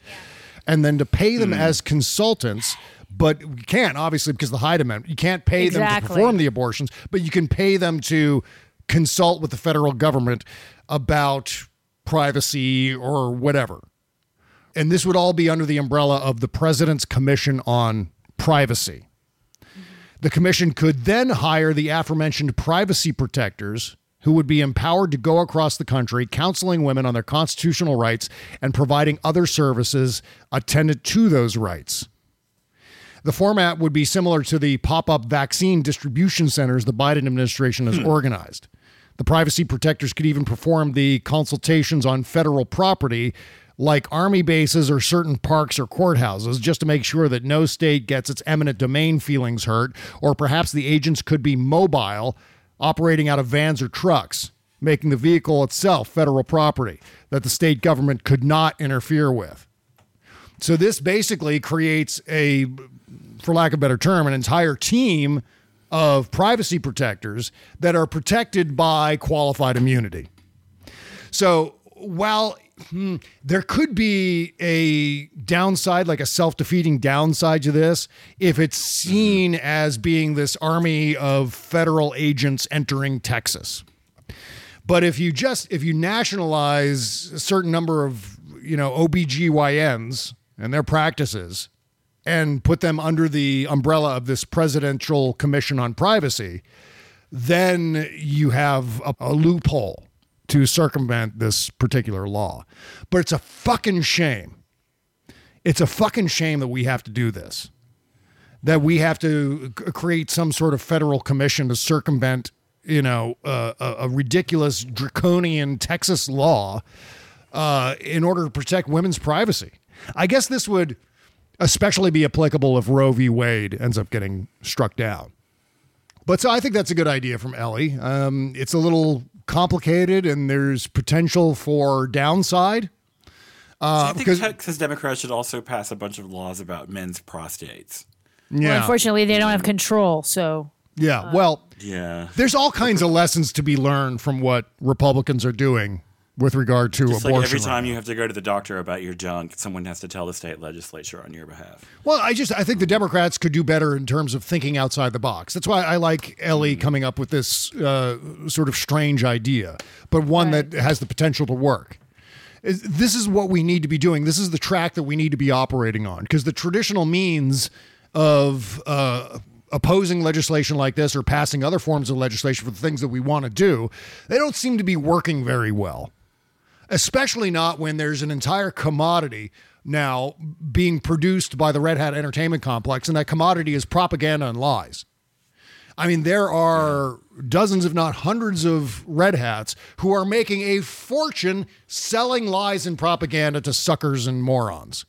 And then to pay them mm. as consultants, but you can't, obviously, because of the Hyde Amendment. You can't pay exactly. them to perform the abortions, but you can pay them to consult with the federal government about privacy or whatever. And this would all be under the umbrella of the President's Commission on Privacy. Mm-hmm. The commission could then hire the aforementioned privacy protectors, who would be empowered to go across the country counseling women on their constitutional rights and providing other services attendant to those rights. The format would be similar to the pop-up vaccine distribution centers the Biden administration has hmm. organized. The privacy protectors could even perform the consultations on federal property, like army bases or certain parks or courthouses, just to make sure that no state gets its eminent domain feelings hurt, or perhaps the agents could be mobile, operating out of vans or trucks, making the vehicle itself federal property that the state government could not interfere with. So this basically creates a, for lack of a better term, an entire team of privacy protectors that are protected by qualified immunity. So while hmm, there could be a downside, like a self-defeating downside to this, if it's seen as being this army of federal agents entering Texas. But if you just, if you nationalize a certain number of, you know, O B G Y Ns and their practices and put them under the umbrella of this Presidential Commission on Privacy, then you have a, a loophole to circumvent this particular law. But it's a fucking shame. It's a fucking shame that we have to do this. That we have to c- create some sort of federal commission to circumvent, you know, uh, a, a ridiculous draconian Texas law uh, in order to protect women's privacy. I guess this would especially be applicable if Roe v. Wade ends up getting struck down. But so I think that's a good idea from Elie. Um, it's a little complicated and there's potential for downside. Uh, Do you think because Texas Democrats should also pass a bunch of laws about men's prostates? Yeah. Well, unfortunately, they don't have control, so... Yeah, uh, well, yeah. There's all kinds of lessons to be learned from what Republicans are doing with regard to Just abortion. Like every time right you have to go to the doctor about your junk, someone has to tell the state legislature on your behalf. Well, I just I think the Democrats could do better in terms of thinking outside the box. That's why I like Elie coming up with this uh, sort of strange idea, but one right. that has the potential to work. This is what we need to be doing. This is the track that we need to be operating on, because the traditional means of uh, opposing legislation like this or passing other forms of legislation for the things that we want to do, they don't seem to be working very well, especially not when there's an entire commodity now being produced by the Red Hat Entertainment Complex, and that commodity is propaganda and lies. I mean, there are dozens, if not hundreds, of Red Hats who are making a fortune selling lies and propaganda to suckers and morons.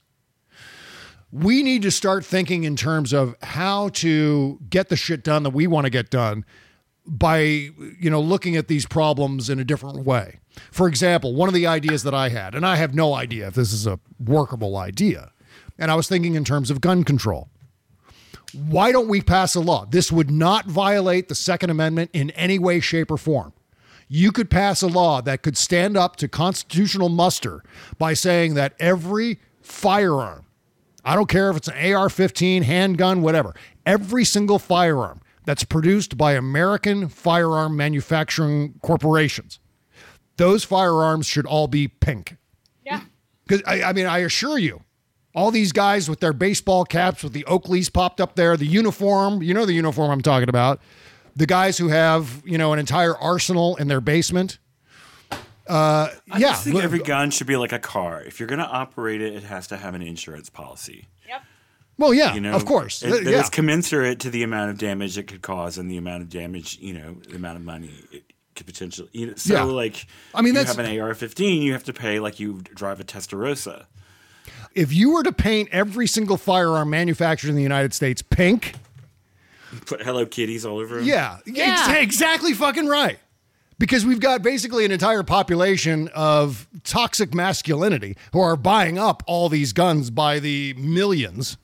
We need to start thinking in terms of how to get the shit done that we want to get done by, you know, looking at these problems in a different way. For example, one of the ideas that I had, and I have no idea if this is a workable idea, and I was thinking in terms of gun control. Why don't we pass a law? This would not violate the Second Amendment in any way, shape, or form. You could pass a law that could stand up to constitutional muster by saying that every firearm, I don't care if it's an A R fifteen, handgun, whatever, every single firearm that's produced by American firearm manufacturing corporations, those firearms should all be pink. Yeah. Because, I, I mean, I assure you, all these guys with their baseball caps with the Oakleys popped up there, the uniform, you know the uniform I'm talking about, the guys who have, you know, an entire arsenal in their basement. Uh, I yeah. just think every gun should be like a car. If you're going to operate it, it has to have an insurance policy. Yep. Well, yeah, you know, of course. It, that yeah. it's commensurate to the amount of damage it could cause and the amount of damage, you know, the amount of money it could potentially. You know, so, yeah. like, I mean, you that's, have an A R fifteen, you have to pay like you drive a Testarossa. If you were to paint every single firearm manufactured in the United States pink, put Hello Kitties all over them. Yeah, yeah. Ex- exactly fucking right. Because we've got basically an entire population of toxic masculinity who are buying up all these guns by the millions.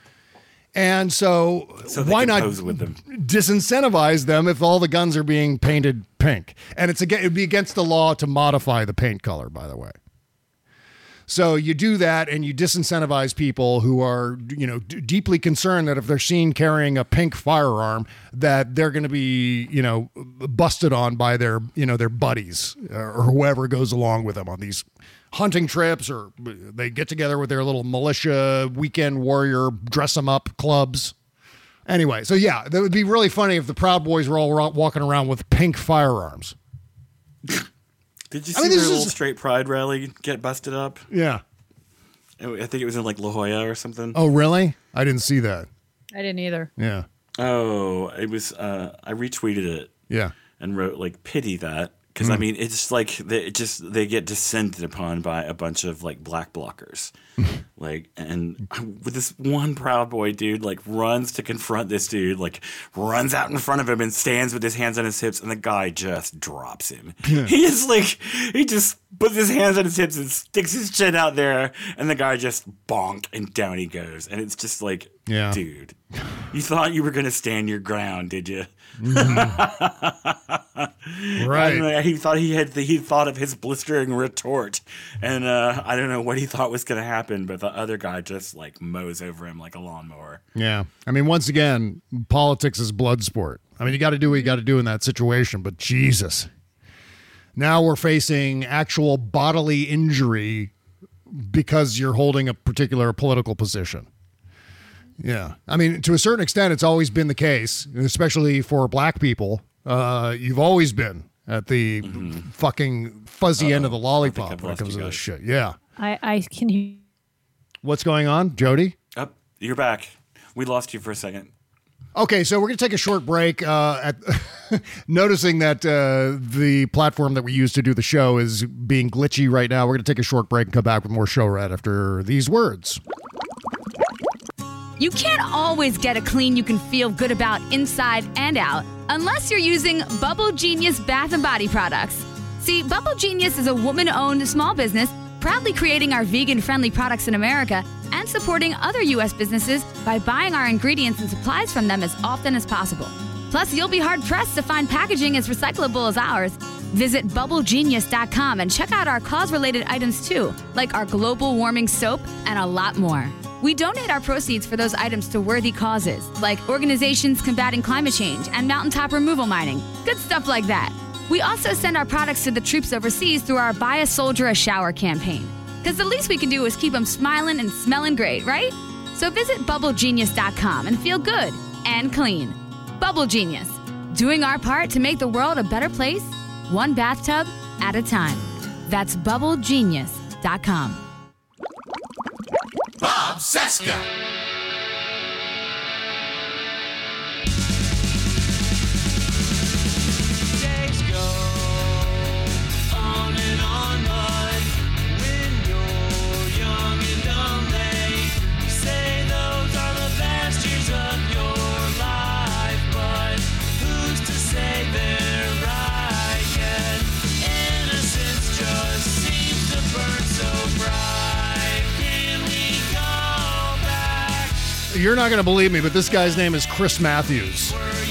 And so, so they why can not pose with them. disincentivize them if all the guns are being painted pink? And it's again, it'd be against the law to modify the paint color, by the way. So you do that and you disincentivize people who are, you know, d- deeply concerned that if they're seen carrying a pink firearm, that they're going to be, you know, busted on by their, you know, their buddies or whoever goes along with them on these hunting trips, or they get together with their little militia, weekend warrior, dress them up clubs. Anyway, so yeah, that would be really funny if the Proud Boys were all walking around with pink firearms. Did you see I mean, their this little is- straight pride rally get busted up? Yeah. I think it was in like La Jolla or something. Oh, really? I didn't see that. I didn't either. Yeah. Oh, it was. Uh, I retweeted it. Yeah. And wrote like pity that because Mm. I mean it's like they it just they get descended upon by a bunch of like black blockers, like and with this one Proud Boy dude like runs to confront this dude, like runs out in front of him and stands with his hands on his hips, and the guy just drops him. He just like he just puts his hands on his hips and sticks his chin out there, and the guy just bonk and down he goes, and it's just like, Yeah. dude, you thought you were gonna stand your ground, did you? Right. I don't know, he thought he had the, he thought of his blistering retort, and uh, I don't know what he thought was going to happen, but the other guy just like mows over him like a lawnmower. Yeah. I mean, once again, politics is blood sport. I mean, you got to do what you got to do in that situation, but Jesus. Now we're facing actual bodily injury because you're holding a particular political position. Yeah. I mean, to a certain extent, it's always been the case, especially for black people. Uh, you've always been at the mm-hmm. fucking fuzzy Uh-oh. end of the lollipop when it comes to this shit. Yeah. I, I can hear. What's going on, Jody? Oh, you're back. We lost you for a second. Okay, so we're going to take a short break. Uh, at noticing that uh, the platform that we use to do the show is being glitchy right now, we're going to take a short break and come back with more show right after these words. You can't always get a clean you can feel good about inside and out unless you're using Bubble Genius Bath and Body products. See, Bubble Genius is a woman-owned small business proudly creating our vegan-friendly products in America and supporting other U S businesses by buying our ingredients and supplies from them as often as possible. Plus, you'll be hard-pressed to find packaging as recyclable as ours. Visit bubble genius dot com and check out our cause-related items too, like our global warming soap and a lot more. We donate our proceeds for those items to worthy causes, like organizations combating climate change and mountaintop removal mining. Good stuff like that. We also send our products to the troops overseas through our Buy a Soldier a Shower campaign. Because the least we can do is keep them smiling and smelling great, right? So visit bubble genius dot com and feel good and clean. Bubble Genius, doing our part to make the world a better place, one bathtub at a time. That's bubble genius dot com. Bob Cesca. Days go on and on, but when you're young and dumb, they say those are the best years of your life. But who's to say they're right yet? Innocence just seems to burn so bright. Can we go back? You're not going to believe me, but this guy's name is Chris Matthews.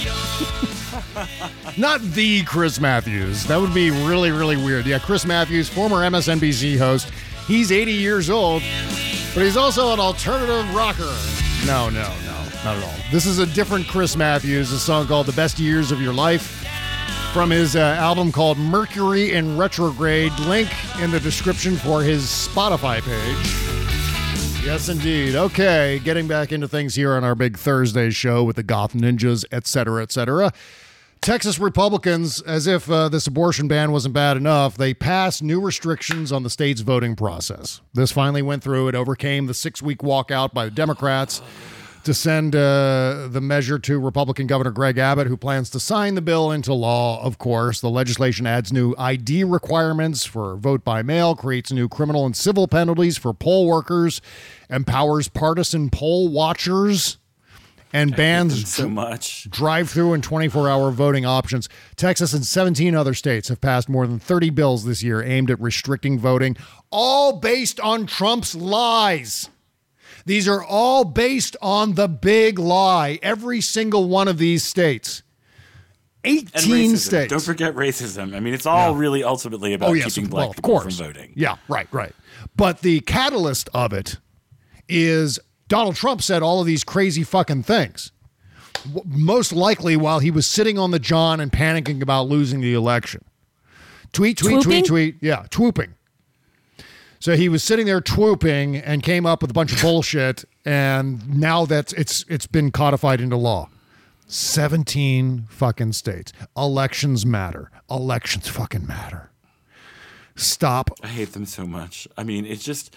Not the Chris Matthews. That would be really, really weird. Yeah, Chris Matthews, former M S N B C host. He's eighty years old, but he's also an alternative rocker. No, no, no, not at all. This is a different Chris Matthews, a song called The Best Years of Your Life from his uh, album called Mercury in Retrograde. Link in the description for his Spotify page. Yes, indeed. Okay, getting back into things here on our big Thursday show with the Goth Ninjas, et cetera, et cetera. Texas Republicans, as if uh, this abortion ban wasn't bad enough, they passed new restrictions on the state's voting process. This finally went through. It overcame the six-week walkout by the Democrats to send uh, the measure to Republican Governor Greg Abbott, who plans to sign the bill into law, of course. The legislation adds new I D requirements for vote by mail, creates new criminal and civil penalties for poll workers, empowers partisan poll watchers, and bans so much drive-through and twenty-four hour voting options. Texas and seventeen other states have passed more than thirty bills this year aimed at restricting voting, all based on Trump's lies. These are all based on the big lie. Every single one of these states. eighteen states. Don't forget racism. I mean, it's all yeah. really ultimately about oh, yes, keeping well, black people of course. from voting. Yeah, right, right. But the catalyst of it is Donald Trump said all of these crazy fucking things. Most likely while he was sitting on the john and panicking about losing the election. Tweet, tweet, Twooping? tweet, tweet. Yeah, twooping. So he was sitting there twooping and came up with a bunch of bullshit, and now that's it's it's been codified into law. seventeen fucking states. Elections matter. Elections fucking matter. Stop. I hate them so much. I mean, it's just...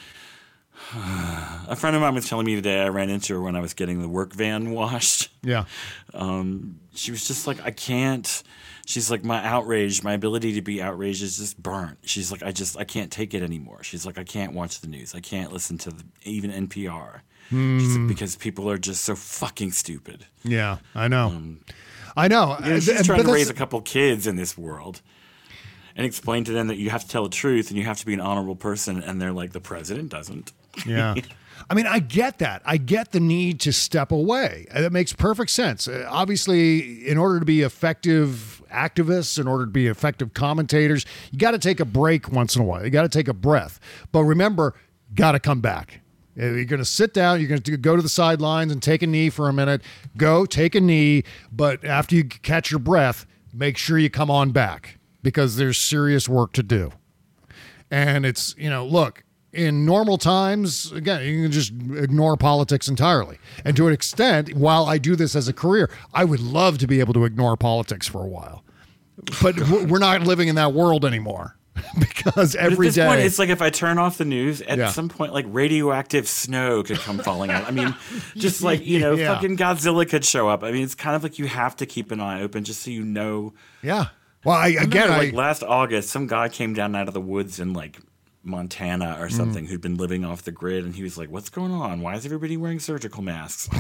A friend of mine was telling me today, I ran into her when I was getting the work van washed. Yeah. Um, she was just like, I can't... She's like, my outrage, my ability to be outraged is just burnt. She's like, I just, I can't take it anymore. She's like, I can't watch the news. I can't listen to the, even N P R. Mm. She's like, because people are just so fucking stupid. Yeah, I know. Um, I know. You know, she's trying to raise a couple kids in this world and explain to them that you have to tell the truth and you have to be an honorable person. And they're like, the president doesn't. Yeah. I mean, I get that. I get the need to step away. That makes perfect sense. Uh, obviously, in order to be effective activists, in order to be effective commentators, you got to take a break once in a while. You got to take a breath. But remember, got to come back. You're going to sit down. You're going to go to the sidelines and take a knee for a minute. Go, take a knee. But after you catch your breath, make sure you come on back because there's serious work to do. And it's, you know, look, in normal times, again, you can just ignore politics entirely. And to an extent, while I do this as a career, I would love to be able to ignore politics for a while. But we're not living in that world anymore because every but at this day. Point, it's like if I turn off the news, at yeah. some point, like radioactive snow could come falling out. I mean, just like, you know, yeah. fucking Godzilla could show up. I mean, it's kind of like you have to keep an eye open just so you know. Yeah. Well, I, I again, remember, I, like last August, some guy came down out of the woods and like, Montana or something mm. who'd been living off the grid, and he was like, what's going on? Why is everybody wearing surgical masks?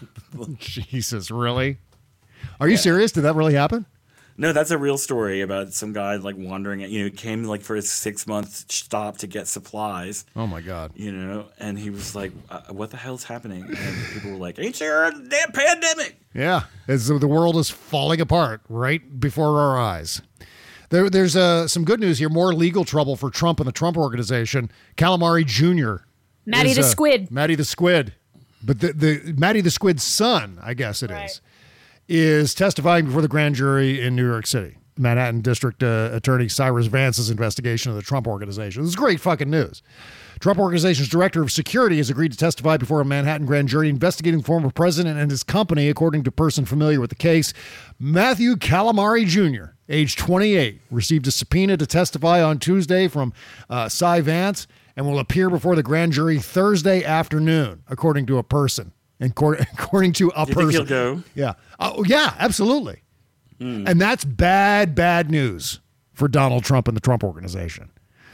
Jesus, really? Are you yeah. serious? Did that really happen? No, that's a real story about some guy like wandering, you know, came like for a six month stop to get supplies. Oh my God. You know, and he was like, uh, what the hell's happening? And people were like, ain't there a damn pandemic? Yeah, as the world is falling apart right before our eyes. There, there's uh, some good news here. More legal trouble for Trump and the Trump Organization. Calamari Junior Matty is, the uh, Squid. Matty the Squid. But the, the Matty the Squid's son, I guess it right. is, is testifying before the grand jury in New York City. Manhattan District uh, Attorney Cyrus Vance's investigation of the Trump Organization. This is great fucking news. Trump Organization's director of security has agreed to testify before a Manhattan grand jury investigating former president and his company, according to a person familiar with the case. Matthew Calamari Junior, age twenty-eight, received a subpoena to testify on Tuesday from uh, Cy Vance and will appear before the grand jury Thursday afternoon, according to a person. And according to a Do you person. think he'll go? Yeah. Oh, yeah, absolutely. Mm. And that's bad, bad news for Donald Trump and the Trump Organization.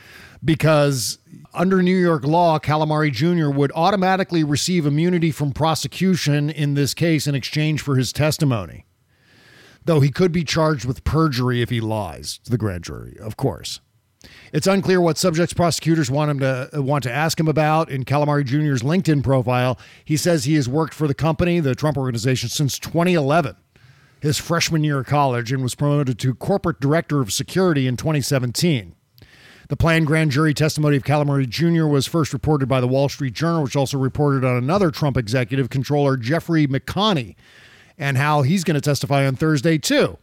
Because under New York law, Calamari Junior would automatically receive immunity from prosecution in this case in exchange for his testimony. Though he could be charged with perjury if he lies to the grand jury, of course. It's unclear what subjects prosecutors want him to uh, want to ask him about. In Calamari Junior's LinkedIn profile, he says he has worked for the company, the Trump Organization, since twenty eleven, his freshman year of college, and was promoted to corporate director of security in twenty seventeen. The planned grand jury testimony of Calamari Junior was first reported by the Wall Street Journal, which also reported on another Trump executive, controller Jeffrey McConney, and how he's going to testify on Thursday, too.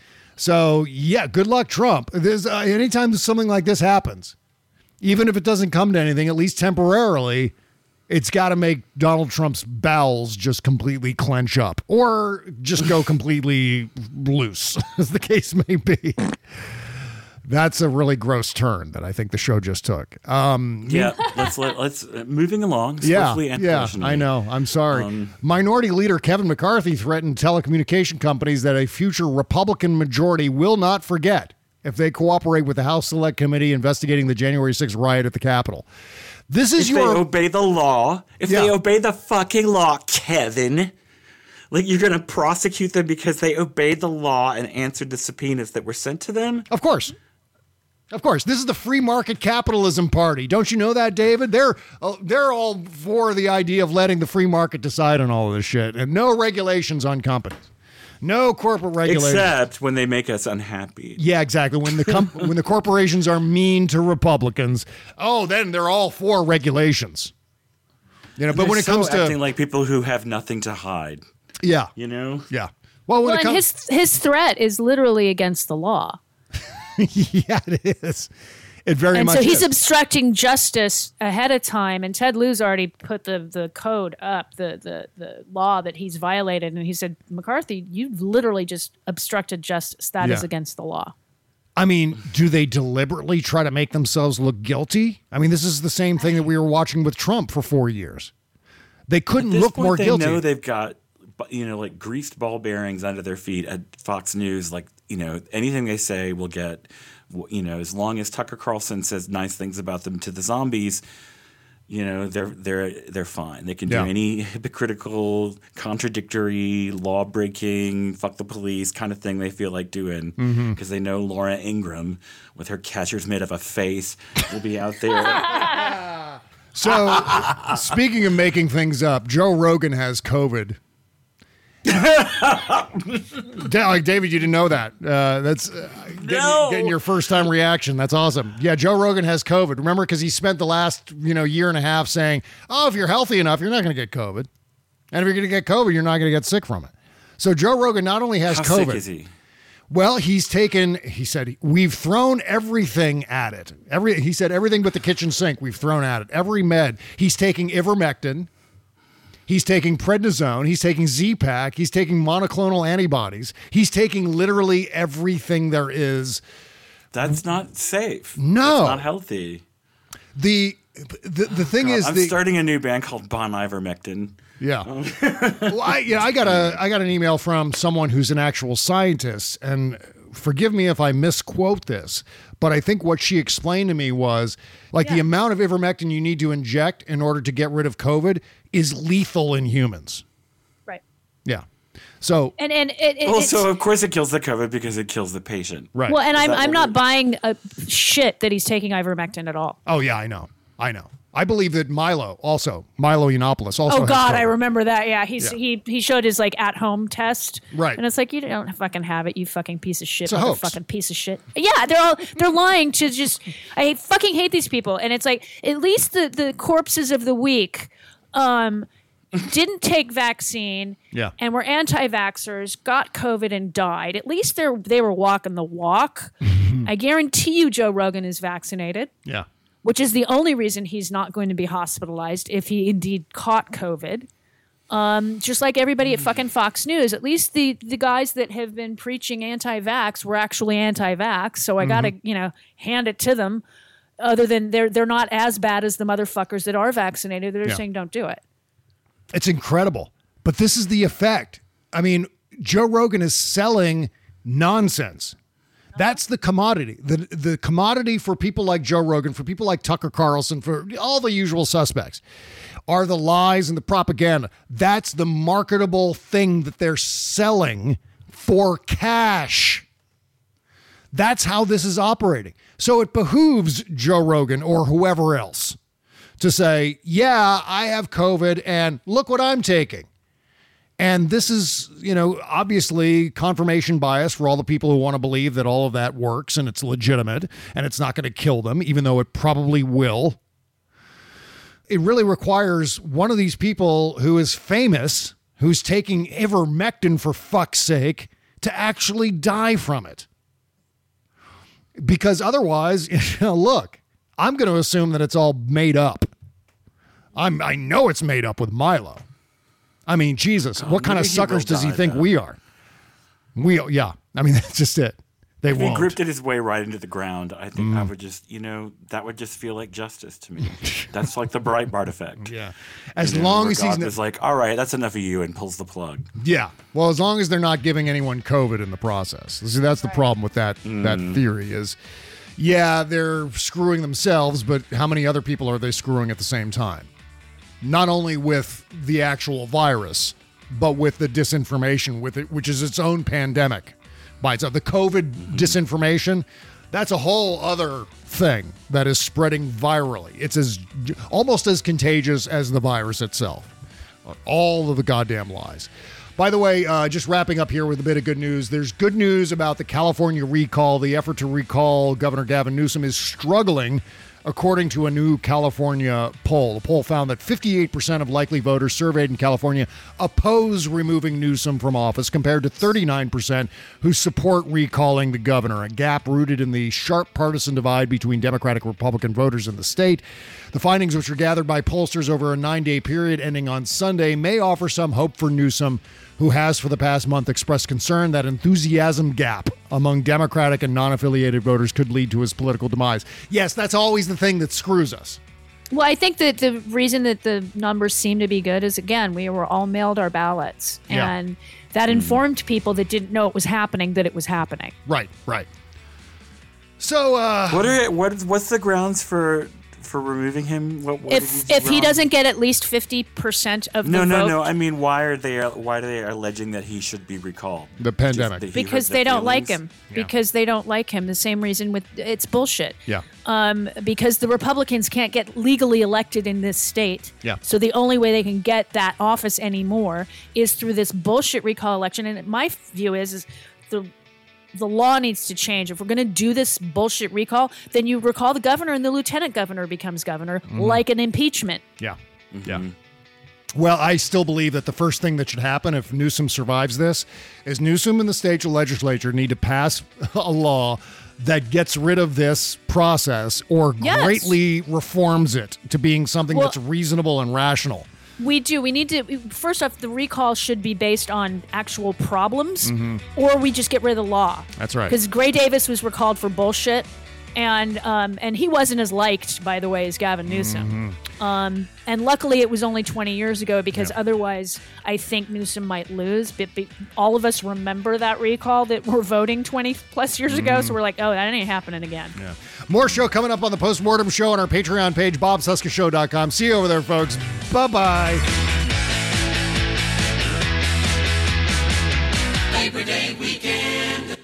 So, yeah, good luck, Trump. There's, uh, anytime something like this happens, even if it doesn't come to anything, at least temporarily, it's got to make Donald Trump's bowels just completely clench up or just go completely loose, as the case may be. That's a really gross turn that I think the show just took. Um, yeah, let's let, let's uh, moving along yeah, swiftly and yeah, passionately. I know. I'm sorry. Um, Minority Leader Kevin McCarthy threatened telecommunication companies that a future Republican majority will not forget if they cooperate with the House Select Committee investigating the January sixth riot at the Capitol. This is if your they obey the law. If Yeah. they obey the fucking law, Kevin. Like, you're going to prosecute them because they obeyed the law and answered the subpoenas that were sent to them? Of course. Of course, this is the free market capitalism party. Don't you know that, David? They're uh, they're all for the idea of letting the free market decide on all of this shit and no regulations on companies. No corporate regulations. Except when they make us unhappy. Yeah, exactly. When the com- when the corporations are mean to Republicans, oh, then they're all for regulations. You know, but They're when it so comes to acting like people who have nothing to hide. Yeah. You know? Yeah. Well, when well, it and comes his his threat is literally against the law. yeah, it is. It very and much so he's is. obstructing justice ahead of time. And Ted Lieu's already put the, the code up, the, the the law that he's violated. And he said, McCarthy, you've literally just obstructed justice. That Yeah. is against the law. I mean, do they deliberately try to make themselves look guilty? I mean, this is the same thing that we were watching with Trump for four years. They couldn't At this look point, more they guilty. know they've got, you know, like greased ball bearings under their feet at Fox News. Like, you know, anything they say will get, you know, as long as Tucker Carlson says nice things about them to the zombies, you know, they're they're they're fine. They can do Yeah. any hypocritical, contradictory, law breaking, fuck the police kind of thing they feel like doing because Mhm. they know Laura Ingraham with her catchers made of a face will be out there. So, speaking of making things up, Joe Rogan has COVID. Da- like David, you didn't know that. Uh, that's uh, getting, No. getting your first time reaction. That's awesome. Yeah, Joe Rogan has COVID. Remember, because he spent the last you know year and a half saying, "Oh, if you're healthy enough, you're not going to get COVID, and if you're going to get COVID, you're not going to get sick from it." So Joe Rogan not only has How COVID. sick is he? Well, he's taken, he said, we've thrown everything at it. Every He said everything but the kitchen sink we've thrown at it. Every med. He's taking ivermectin. He's taking prednisone. He's taking Z-Pak. He's taking monoclonal antibodies. He's taking literally everything there is. That's not safe. No. That's not healthy. The the, the thing God, is, I'm the, starting a new band called Bon Ivermectin. Yeah. well, I, you know, I got a I got an email from someone who's an actual scientist, and forgive me if I misquote this, but I think what she explained to me was like the amount of ivermectin you need to inject in order to get rid of COVID is lethal in humans. Right. Yeah. So And and it, it, Well, it's, so of course it kills the COVID because it kills the patient. Right. well, and Is I'm that I'm what not we're- buying a shit that he's taking ivermectin at all. Oh yeah, I know. I know. I believe that Milo also Milo Yiannopoulos also. Oh has God, COVID. I remember that. Yeah, he's Yeah. he he showed his like at home test, Right. And it's like you don't fucking have it, you fucking piece of shit, It's a hoax. fucking piece of shit. Yeah, they're all they're lying to just. I fucking hate these people, and it's like at least the the corpses of the week, um, didn't take vaccine, yeah. and were anti-vaxxers, got COVID and died, at least they're they were walking the walk. I guarantee you Joe Rogan is vaccinated. Yeah. Which is the only reason he's not going to be hospitalized if he indeed caught COVID. Um, just like everybody at fucking Fox News, at least the, the guys that have been preaching anti-vax were actually anti-vax. So I got to, Mm-hmm. you know, hand it to them. Other than they're they're not as bad as the motherfuckers that are vaccinated. They're Yeah. saying don't do it. It's incredible. But this is the effect. I mean, Joe Rogan is selling nonsense. That's the commodity. The the commodity for people like Joe Rogan, for people like Tucker Carlson, for all the usual suspects, are the lies and the propaganda. That's the marketable thing that they're selling for cash. That's how this is operating. So it behooves Joe Rogan or whoever else to say, yeah, I have COVID and look what I'm taking. And this is, you know, obviously confirmation bias for all the people who want to believe that all of that works and it's legitimate and it's not going to kill them, even though it probably will. It really requires one of these people who is famous, who's taking ivermectin for fuck's sake, to actually die from it. Because otherwise, you know, look, I'm going to assume that it's all made up. I'm, I know it's made up with Milo. I mean, Jesus, God, what kind of maybe he suckers will does he die, think though. we are? We, yeah. I mean, that's just it. They If he won't. gripped it his way right into the ground, I think Mm. I would just, you know, that would just feel like justice to me. That's like the Breitbart effect. Yeah. As You know, long where as he's God not- was like, all right, that's enough of you, and pulls the plug. Yeah. Well, as long as they're not giving anyone COVID in the process. See, that's the problem with that that theory is, yeah, they're screwing themselves, but how many other people are they screwing at the same time? Not only with the actual virus, but with the disinformation with it, which is its own pandemic by itself. The COVID disinformation, that's a whole other thing that is spreading virally. It's as almost as contagious as the virus itself. All of the goddamn lies. By the way, uh, just wrapping up here with a bit of good news. There's good news about the California recall. The effort to recall Governor Gavin Newsom is struggling, according to a new California poll. The poll found that fifty-eight percent of likely voters surveyed in California oppose removing Newsom from office, compared to thirty-nine percent who support recalling the governor, a gap rooted in the sharp partisan divide between Democratic and Republican voters in the state. The findings, which were gathered by pollsters over a nine-day period ending on Sunday, may offer some hope for Newsom, who has for the past month expressed concern that enthusiasm gap among Democratic and non-affiliated voters could lead to his political demise. Yes, that's always the thing that screws us. Well, I think that the reason that the numbers seem to be good is, again, we were all mailed our ballots. Yeah. And that informed people that didn't know it was happening, that it was happening. Right, right. So, uh... What are what? What's the grounds for for removing him? What, what If did if he wrong? doesn't get at least fifty percent of the No, no, vote, no. I mean, why are they why are they alleging that he should be recalled? The pandemic. Just that he because hurt they their don't like feelings? him. Because they don't like him. The same reason with it's bullshit. Yeah. Um, because the Republicans can't get legally elected in this state. Yeah. So the only way they can get that office anymore is through this bullshit recall election. And my view is, is the the law needs to change. If we're going to do this bullshit recall, then you recall the governor and the lieutenant governor becomes governor, Mhm. like an impeachment. Yeah, yeah. Well, I still believe that the first thing that should happen if Newsom survives this is Newsom and the state legislature need to pass a law that gets rid of this process or Yes. greatly reforms it to being something Well- that's reasonable and rational. We do. We need to. First off, the recall should be based on actual problems, Mhm. or we just get rid of the law. That's right. Because Gray Davis was recalled for bullshit, and um, and he wasn't as liked, by the way, as Gavin Newsom. Mhm. Um, and luckily, it was only twenty years ago, because otherwise, I think Newsom might lose. But, but all of us remember that recall that we're voting twenty plus years ago, Mhm. so we're like, oh, that ain't happening again. Yeah. More show coming up on the Postmortem Show on our Patreon page, bob cesca show dot com. See you over there, folks. Bye-bye.